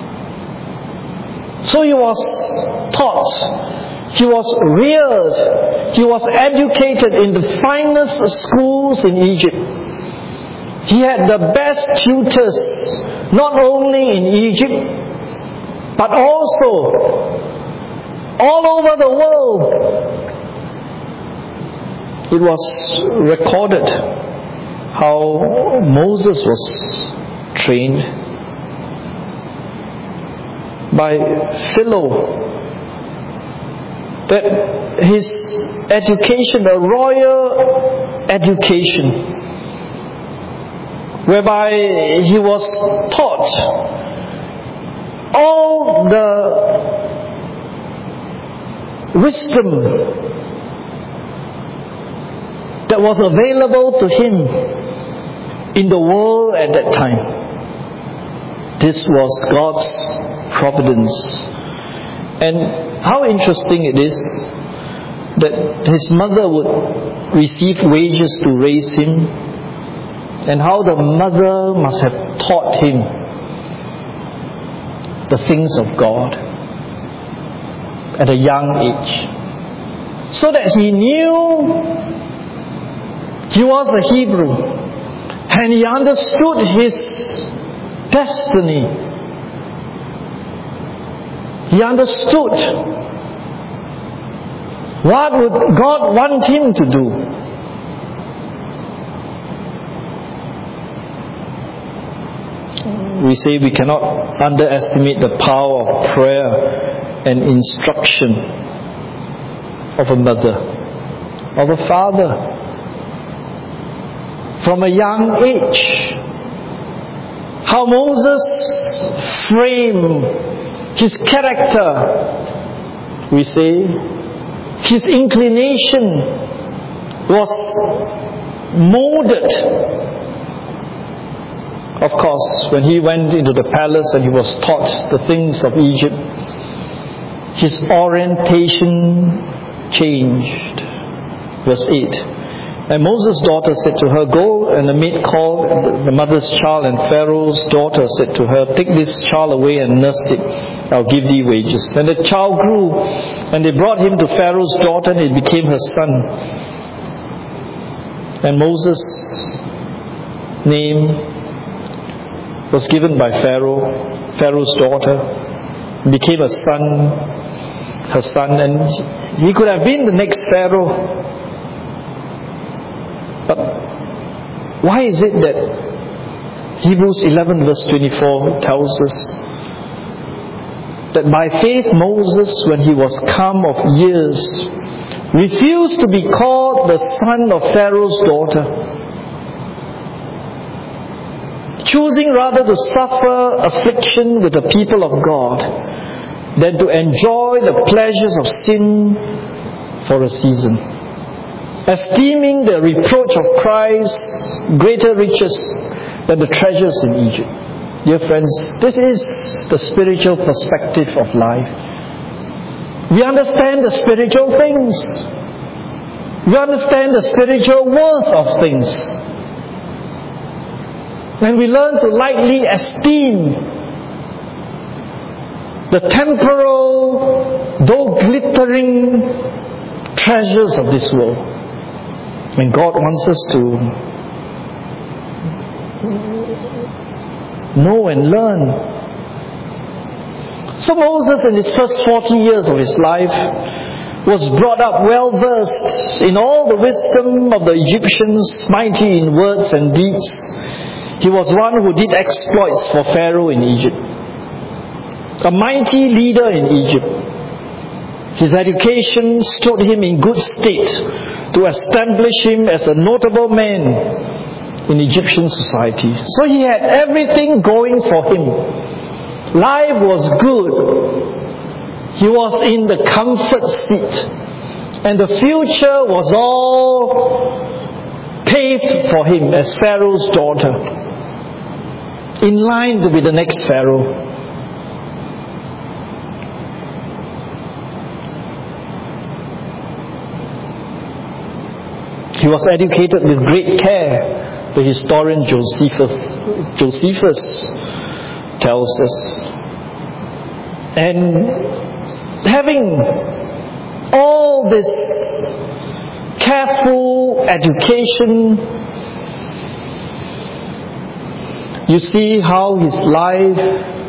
So he was taught, he was reared, he was educated in the finest schools in Egypt. He had the best tutors, not only in Egypt, but also all over the world. It was recorded how Moses was trained by Pharaoh, that his education, a royal education, whereby he was taught all the wisdom that was available to him in the world at that time. This was God's providence. And how interesting it is that his mother would receive wages to raise him, and how the mother must have taught him the things of God at a young age, so that he knew he was a Hebrew and he understood his destiny. He understood what would God want him to do. We say we cannot underestimate the power of prayer and instruction of a mother, of a father. From a young age, how Moses framed his character, we say, his inclination was molded. Of course, when he went into the palace and he was taught the things of Egypt, his orientation changed. Verse eight. And Moses' daughter said to her, go. And the maid called the mother's child, and Pharaoh's daughter said to her, take this child away and nurse it. I'll give thee wages. And the child grew, and they brought him to Pharaoh's daughter, and it became her son. And Moses' name was given by Pharaoh, Pharaoh's daughter. It became a son, her son, and he could have been the next Pharaoh. But why is it that Hebrews eleven verse twenty-four tells us that by faith Moses, when he was come of years, refused to be called the son of Pharaoh's daughter, choosing rather to suffer affliction with the people of God than to enjoy the pleasures of sin for a season, esteeming the reproach of Christ greater riches than the treasures in Egypt. Dear friends, this is the spiritual perspective of life. We understand the spiritual things. We understand the spiritual worth of things. When we learn to lightly esteem the temporal, though glittering treasures of this world, when God wants us to know and learn. So Moses, in his first forty years of his life, was brought up well versed in all the wisdom of the Egyptians, mighty in words and deeds. He was one who did exploits for Pharaoh in Egypt, a mighty leader in Egypt. His education stood him in good state to establish him as a notable man in Egyptian society. So he had everything going for him. Life was good. He was in the comfort seat. And the future was all paved for him as Pharaoh's daughter, in line to be the next Pharaoh. He was educated with great care, the historian Josephus, Josephus tells us. And having all this careful education, you see how his life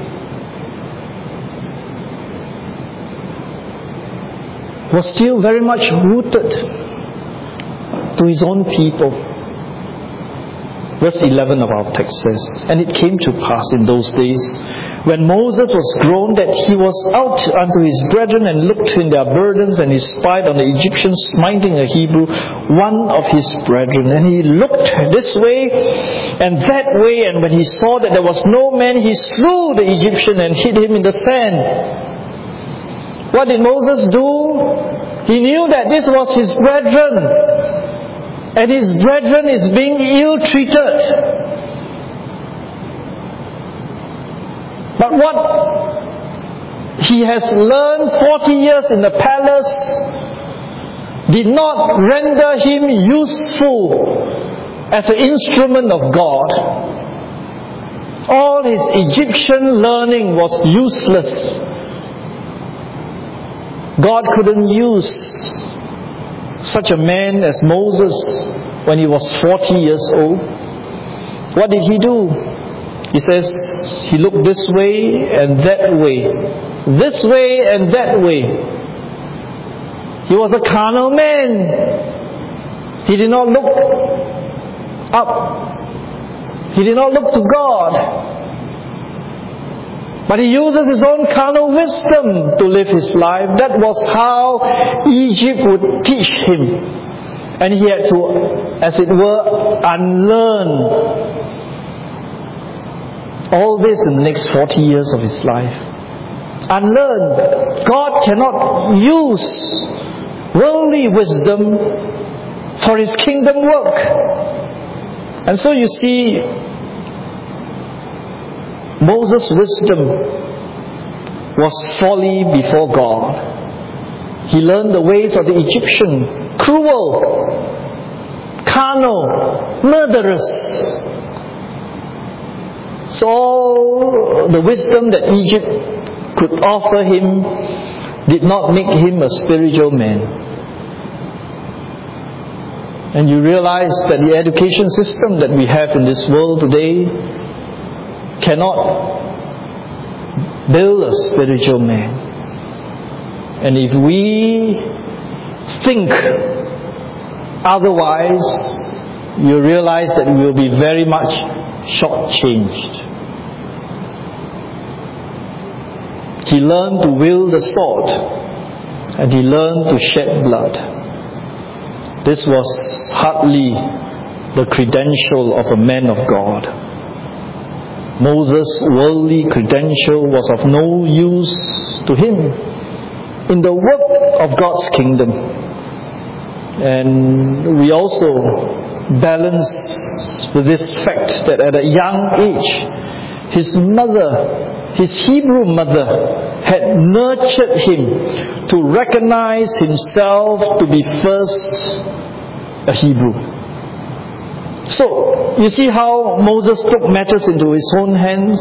was still very much rooted to his own people. Verse eleven of our text says, "And it came to pass in those days, when Moses was grown, that he was out unto his brethren, and looked in their burdens, and he spied on the Egyptians smiting a Hebrew, one of his brethren. And he looked this way and that way, and when he saw that there was no man, he slew the Egyptian and hid him in the sand." What did Moses do? He knew that this was his brethren, and his brethren is being ill-treated. But what he has learned forty years in the palace did not render him useful as an instrument of God. All his Egyptian learning was useless. God couldn't use such a man as Moses when he was forty years old. What did he do? He says he looked this way and that way, this way and that way. He was a carnal man. He did not look up. He did not look to God. But he uses his own carnal wisdom to live his life. That was how Egypt would teach him. And he had to, as it were, unlearn all this in the next forty years of his life. Unlearn. God cannot use worldly wisdom for his kingdom work. And so you see, Moses' wisdom was folly before God. He learned the ways of the Egyptian, cruel, carnal, murderous. So all the wisdom that Egypt could offer him did not make him a spiritual man. And you realize that the education system that we have in this world today cannot build a spiritual man. And if we think otherwise, you realize that we will be very much shortchanged. He learned to wield the sword, and he learned to shed blood. This was hardly the credential of a man of God. Moses' worldly credential was of no use to him in the work of God's kingdom. And we also balance with this fact that at a young age, his mother, his Hebrew mother, had nurtured him to recognize himself to be first a Hebrew. So, you see how Moses took matters into his own hands?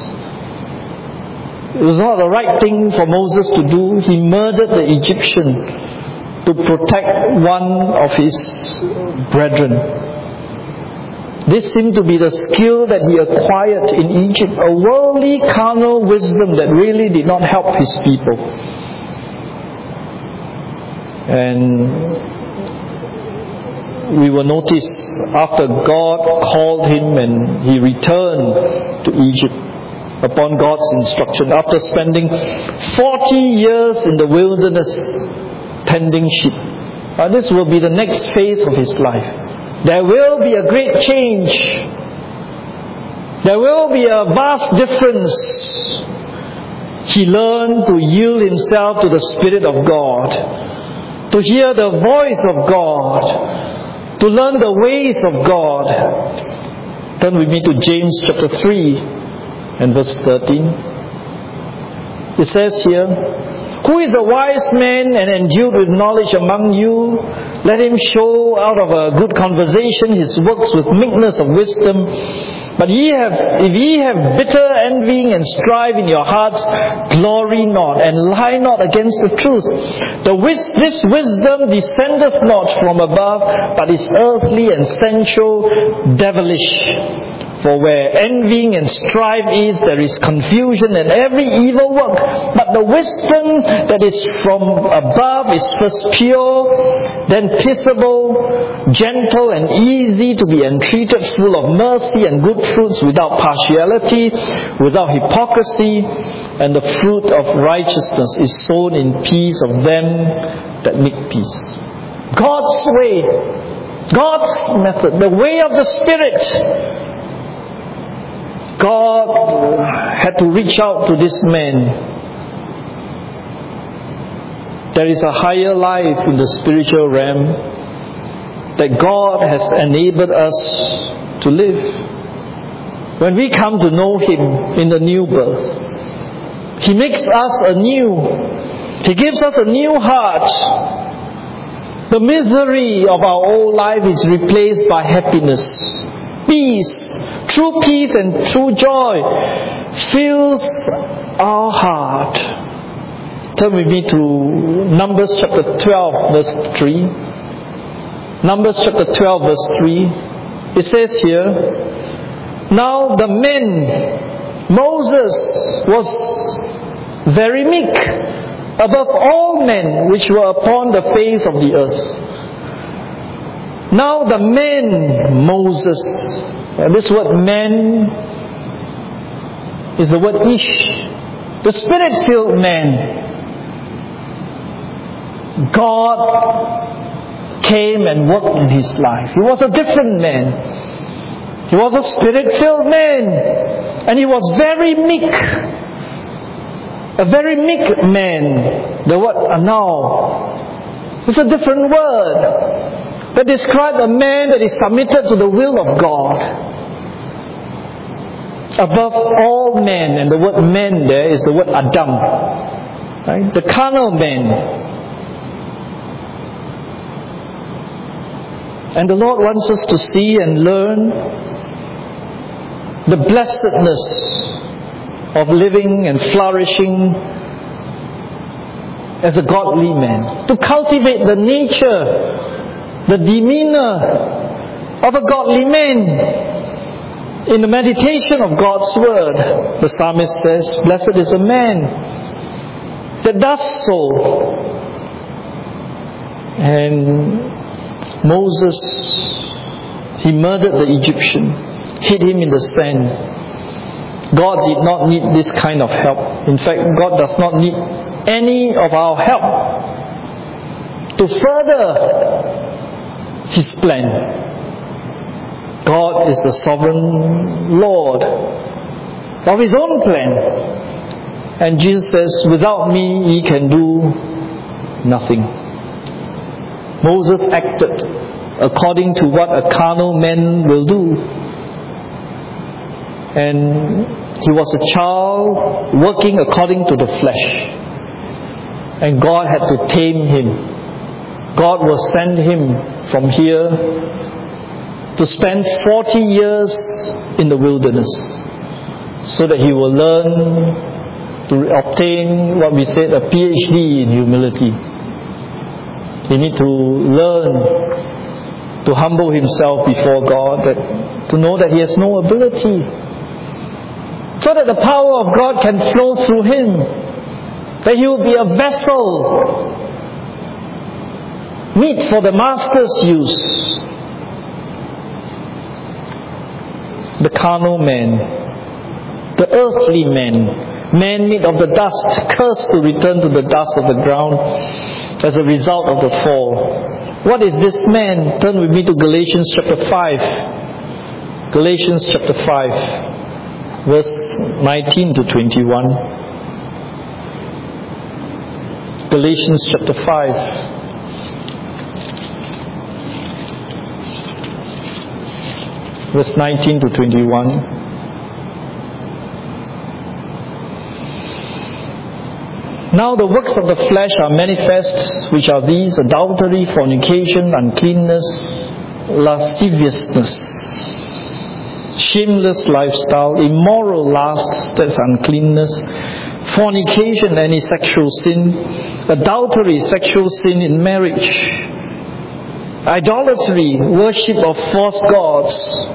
It was not the right thing for Moses to do. He murdered the Egyptian to protect one of his brethren. This seemed to be the skill that he acquired in Egypt, a worldly, carnal wisdom that really did not help his people. And we will notice after God called him and he returned to Egypt upon God's instruction, after spending forty years in the wilderness tending sheep. Now this will be the next phase of his life. There will be a great change. There will be a vast difference. He learned to yield himself to the Spirit of God, to hear the voice of God, to learn the ways of God. Turn with me to James chapter three and verse thirteen. It says here, "Who is a wise man and endued with knowledge among you? Let him show out of a good conversation his works with meekness of wisdom. But ye have, if ye have bitter envying and strife in your hearts, glory not, and lie not against the truth. The wis- this wisdom descendeth not from above, but is earthly and sensual, devilish. For where envying and strife is, there is confusion and every evil work. But the wisdom that is from above is first pure, then peaceable, gentle and easy to be entreated, full of mercy and good fruits, without partiality, without hypocrisy. And the fruit of righteousness is sown in peace of them that make peace." God's way, God's method, the way of the Spirit. God had to reach out to this man. There is a higher life in the spiritual realm that God has enabled us to live. When we come to know Him in the new birth, He makes us anew. He gives us a new heart. The misery of our old life is replaced by happiness, peace. True peace and true joy fills our heart. Turn with me to Numbers chapter twelve verse three. Numbers chapter twelve verse three. It says here, "Now the men, Moses was very meek above all men which were upon the face of the earth." Now the man, Moses. And this word man is the word ish, the Spirit-filled man. God came and worked in his life. He was a different man. He was a Spirit-filled man. And he was very meek. A very meek man. The word anau is a different word that describes a man that is submitted to the will of God. Above all men, and the word man there is the word Adam, right? The carnal man. And the Lord wants us to see and learn the blessedness of living and flourishing as a godly man. To cultivate the nature, the demeanor of a godly man in the meditation of God's Word. The psalmist says, "Blessed is a man that does so." And Moses, he murdered the Egyptian, hid him in the sand. God did not need this kind of help. In fact, God does not need any of our help to further His plan. God is the sovereign Lord of His own plan. And Jesus says, "Without me ye can do nothing." Moses acted according to what a carnal man will do. And he was a child working according to the flesh. And God had to tame him. God will send him from here to spend forty years in the wilderness, so that he will learn to obtain what we said, a P H D in humility. He need to learn to humble himself before God, that, to know that he has no ability, so that the power of God can flow through him, that he will be a vessel meet for the Master's use. The carnal man, the earthly man, man made of the dust, cursed to return to the dust of the ground as a result of the fall. What is this man? Turn with me to Galatians chapter five. Galatians chapter five, verse nineteen to twenty-one. Galatians chapter five. Verse nineteen to twenty-one. Now the works of the flesh are manifest, which are these: adultery, fornication, uncleanness, lasciviousness, shameless lifestyle, immoral lust, that's uncleanness, fornication, any sexual sin, adultery, sexual sin in marriage, idolatry, worship of false gods,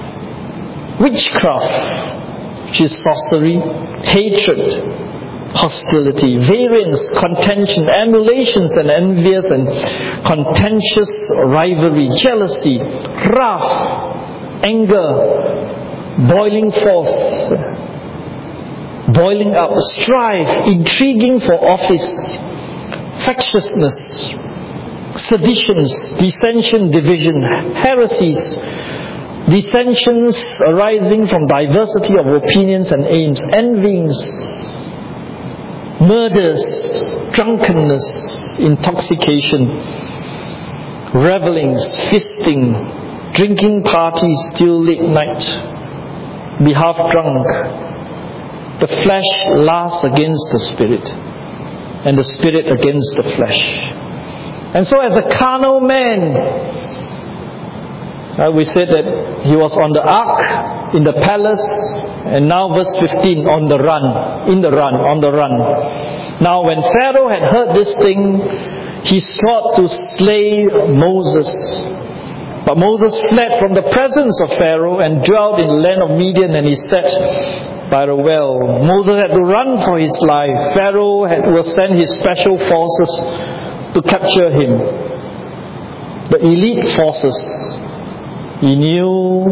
witchcraft, which is sorcery, hatred, hostility, variance, contention, emulations and envious and contentious rivalry, jealousy, wrath, anger, boiling forth, boiling up, strife, intriguing for office, factiousness, seditions, dissension, division, heresies, dissensions arising from diversity of opinions and aims, envyings, murders, drunkenness, intoxication, revellings, feasting, drinking parties till late night, be half drunk. The flesh lusts against the spirit, and the spirit against the flesh. And so as a carnal man, Uh, we said that he was on the ark, in the palace, and now verse fifteen, on the run, in the run, on the run. Now when Pharaoh had heard this thing, he sought to slay Moses. But Moses fled from the presence of Pharaoh and dwelt in the land of Midian, and he sat by the well. Moses had to run for his life. Pharaoh had to send his special forces to capture him. The elite forces. He knew,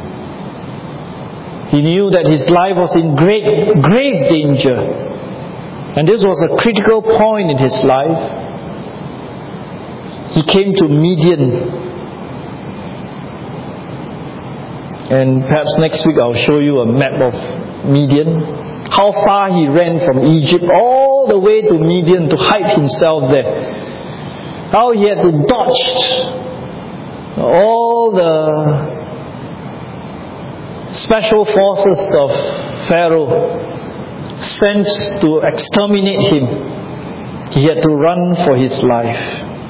he knew that his life was in great, grave danger. And this was a critical point in his life. He came to Midian. And perhaps next week I'll show you a map of Midian. How far he ran from Egypt all the way to Midian to hide himself there. How he had to dodge all the special forces of Pharaoh sent to exterminate him. He had to run for his life.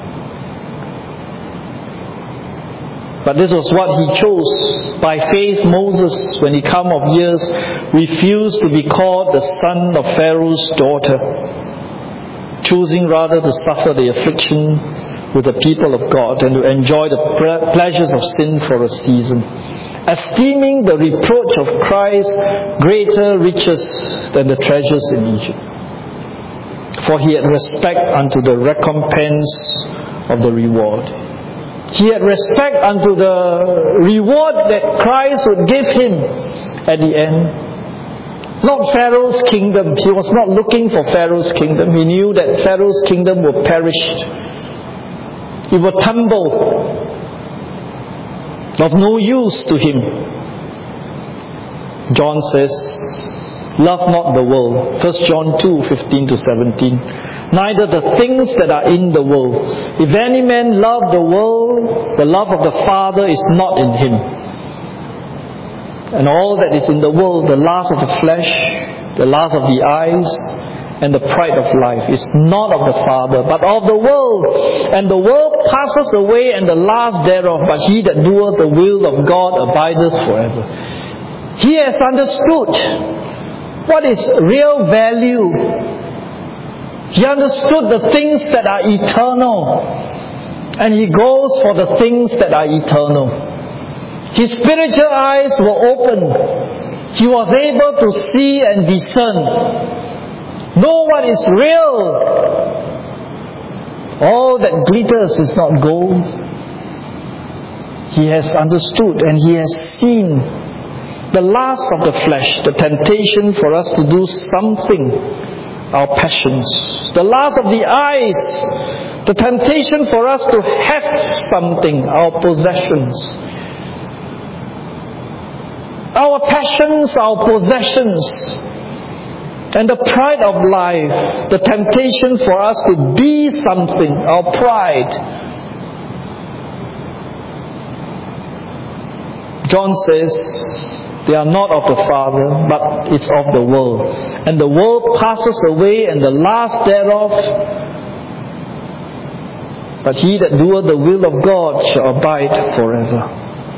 But this was what he chose. By faith, Moses, when he come of years, refused to be called the son of Pharaoh's daughter, choosing rather to suffer the affliction with the people of God and to enjoy the pleasures of sin for a season, esteeming the reproach of Christ greater riches than the treasures in Egypt. For he had respect unto the recompense of the reward. He had respect unto the reward that Christ would give him at the end. Not Pharaoh's kingdom. He was not looking for Pharaoh's kingdom. He knew that Pharaoh's kingdom would perish. It will tumble, of no use to him. John says, love not the world. First John two, fifteen to seventeen. Neither the things that are in the world. If any man love the world, the love of the Father is not in him. And all that is in the world, the lust of the flesh, the lust of the eyes, and the pride of life is not of the Father, but of the world. And the world passes away, and the lust thereof, but he that doeth the will of God abideth forever. He has understood what is real value. He understood the things that are eternal. And he goes for the things that are eternal. His spiritual eyes were open. He was able to see and discern. Know what is real. All that glitters is not gold. He has understood and he has seen the last of the flesh, the temptation for us to do something, our passions. The last of the eyes, the temptation for us to have something, our possessions. Our passions, our possessions, and the pride of life, the temptation for us to be something, our pride. John says, they are not of the Father, but is of the world. And the world passes away, and the last thereof. But he that doeth the will of God shall abide forever.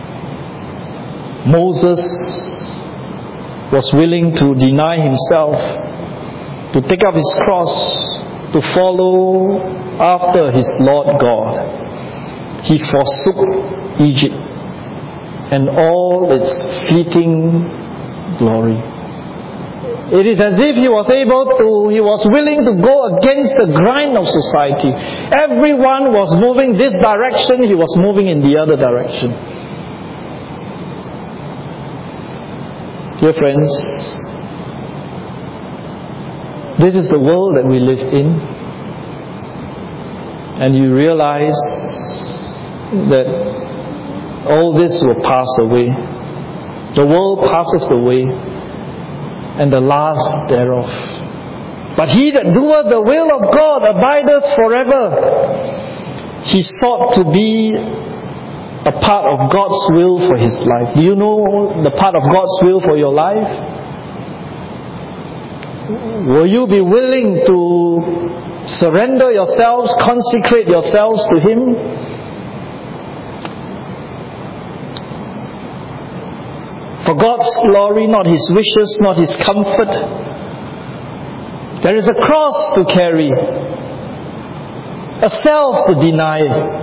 Moses was willing to deny himself, to take up his cross, to follow after his Lord God. He forsook Egypt and all its fleeting glory. It is as if he was able to, he was willing to go against the grind of society. Everyone was moving this direction, he was moving in the other direction. Dear friends, this is the world that we live in, and you realize that all this will pass away. The world passes away, and the last thereof. But he that doeth the will of God abideth forever. He sought to be a part of God's will for his life. Do you know the part of God's will for your life? Will you be willing to surrender yourselves, consecrate yourselves to Him? For God's glory, not His wishes, not His comfort. There is a cross to carry, a self to deny.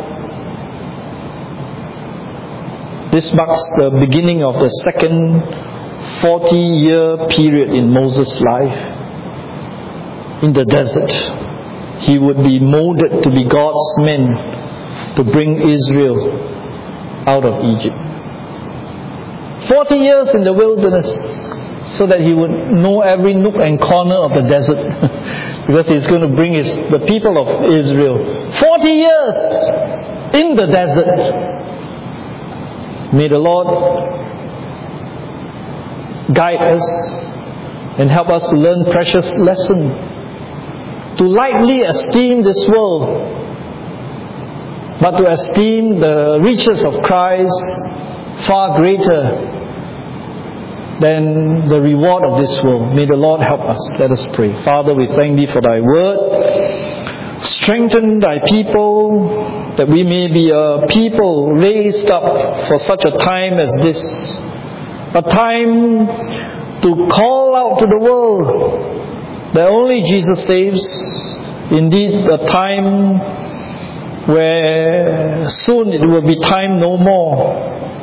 This marks the beginning of the second forty-year period in Moses' life. In the desert, he would be molded to be God's man to bring Israel out of Egypt. forty years in the wilderness so that he would know every nook and corner of the desert because he's going to bring his, the people of Israel. forty years in the desert. May the Lord guide us and help us to learn precious lesson, to lightly esteem this world, but to esteem the riches of Christ far greater than the reward of this world. May the Lord help us. Let us pray. Father, we thank Thee for Thy word. Strengthen Thy people, that we may be a people raised up for such a time as this. A time to call out to the world that only Jesus saves. Indeed, a time where soon it will be time no more,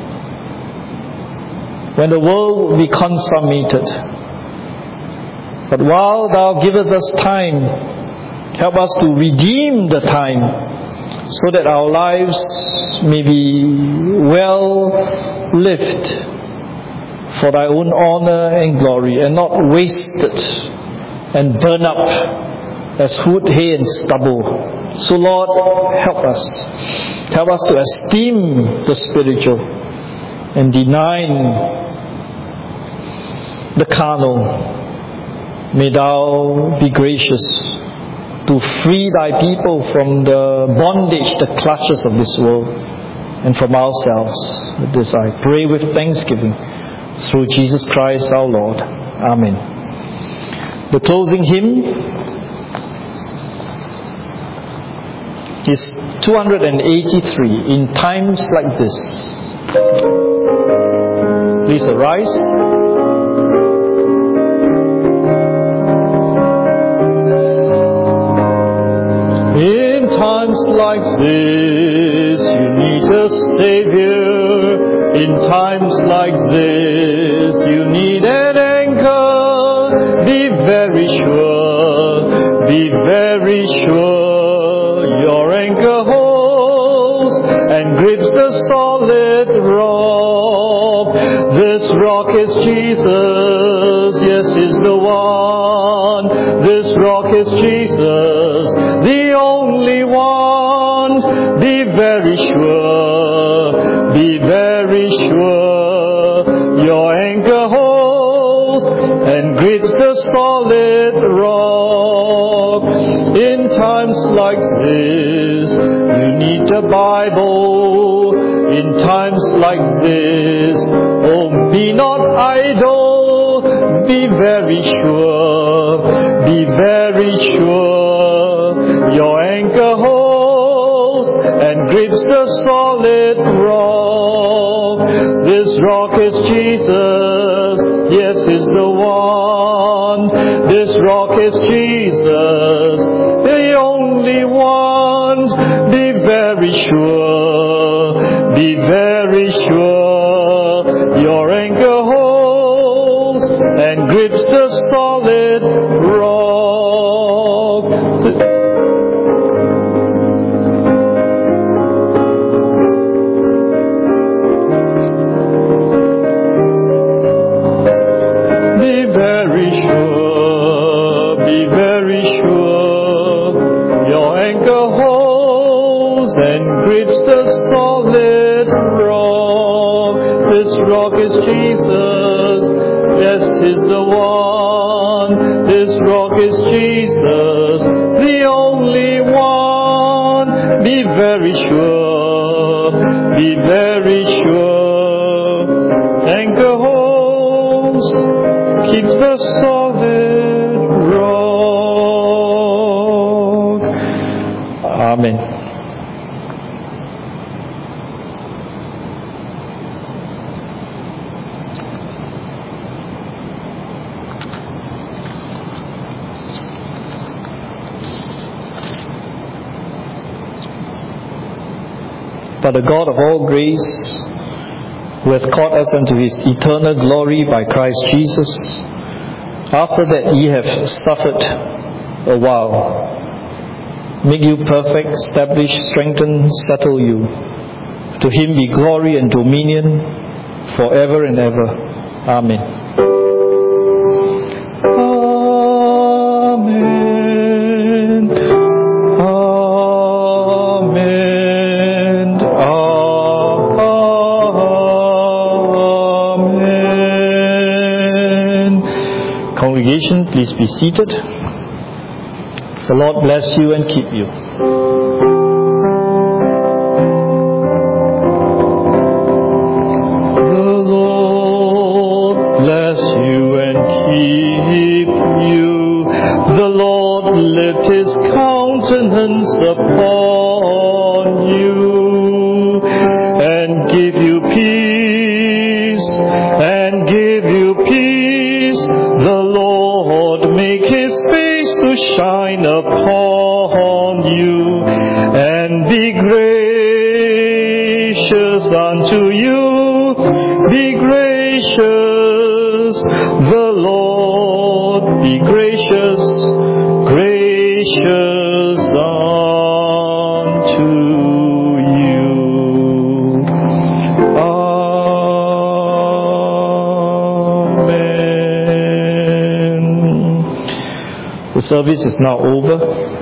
when the world will be consummated. But while Thou givest us time, help us to redeem the time, so that our lives may be well lived for Thy own honor and glory, and not wasted and burn up as wood, hay and stubble. So Lord, help us. Help us to esteem the spiritual and deny the carnal. May Thou be gracious to free Thy people from the bondage, the clutches of this world, and from ourselves. With this I pray with thanksgiving through Jesus Christ our Lord. Amen. The closing hymn is two hundred eighty-three, In Times Like This. Please arise. In times like this, you need a Savior. In times like this, you need an anchor. Be very sure, be very sure, your anchor holds and grips the solid rock. This rock is Jesus, yes, is the one. This rock is Jesus, the only one. Be very sure, be very sure, your anchor holds and grips the solid rock. In times like this, you need a Bible. In times like this, oh, be not idle. Be very sure, be very sure, your anchor holds and grips the solid rock. This rock is Jesus, yes, is the one. This rock is Jesus, the only one. Be very sure, be very sure, your anchor holds and grips the solid rock. Be very sure, be very sure, your anchor holds and grips the solid rock. This rock is Jesus, yes, is the one. This rock is Jesus, the only one. Be very sure, be very sure, anchor holds, keeps the solid rock. Amen. But the God of all grace, who hath called us unto his eternal glory by Christ Jesus, after that ye have suffered a while, make you perfect, establish, strengthen, settle you. To him be glory and dominion forever and ever. Amen. Congregation, please be seated. The Lord bless you and keep you. The Lord bless you and keep you. The Lord lift his countenance upon you and give you peace, and give you peace. The Lord make his face to shine upon you and be gracious unto you. Be gracious, the Lord be gracious, gracious unto you. Amen. The service is now over.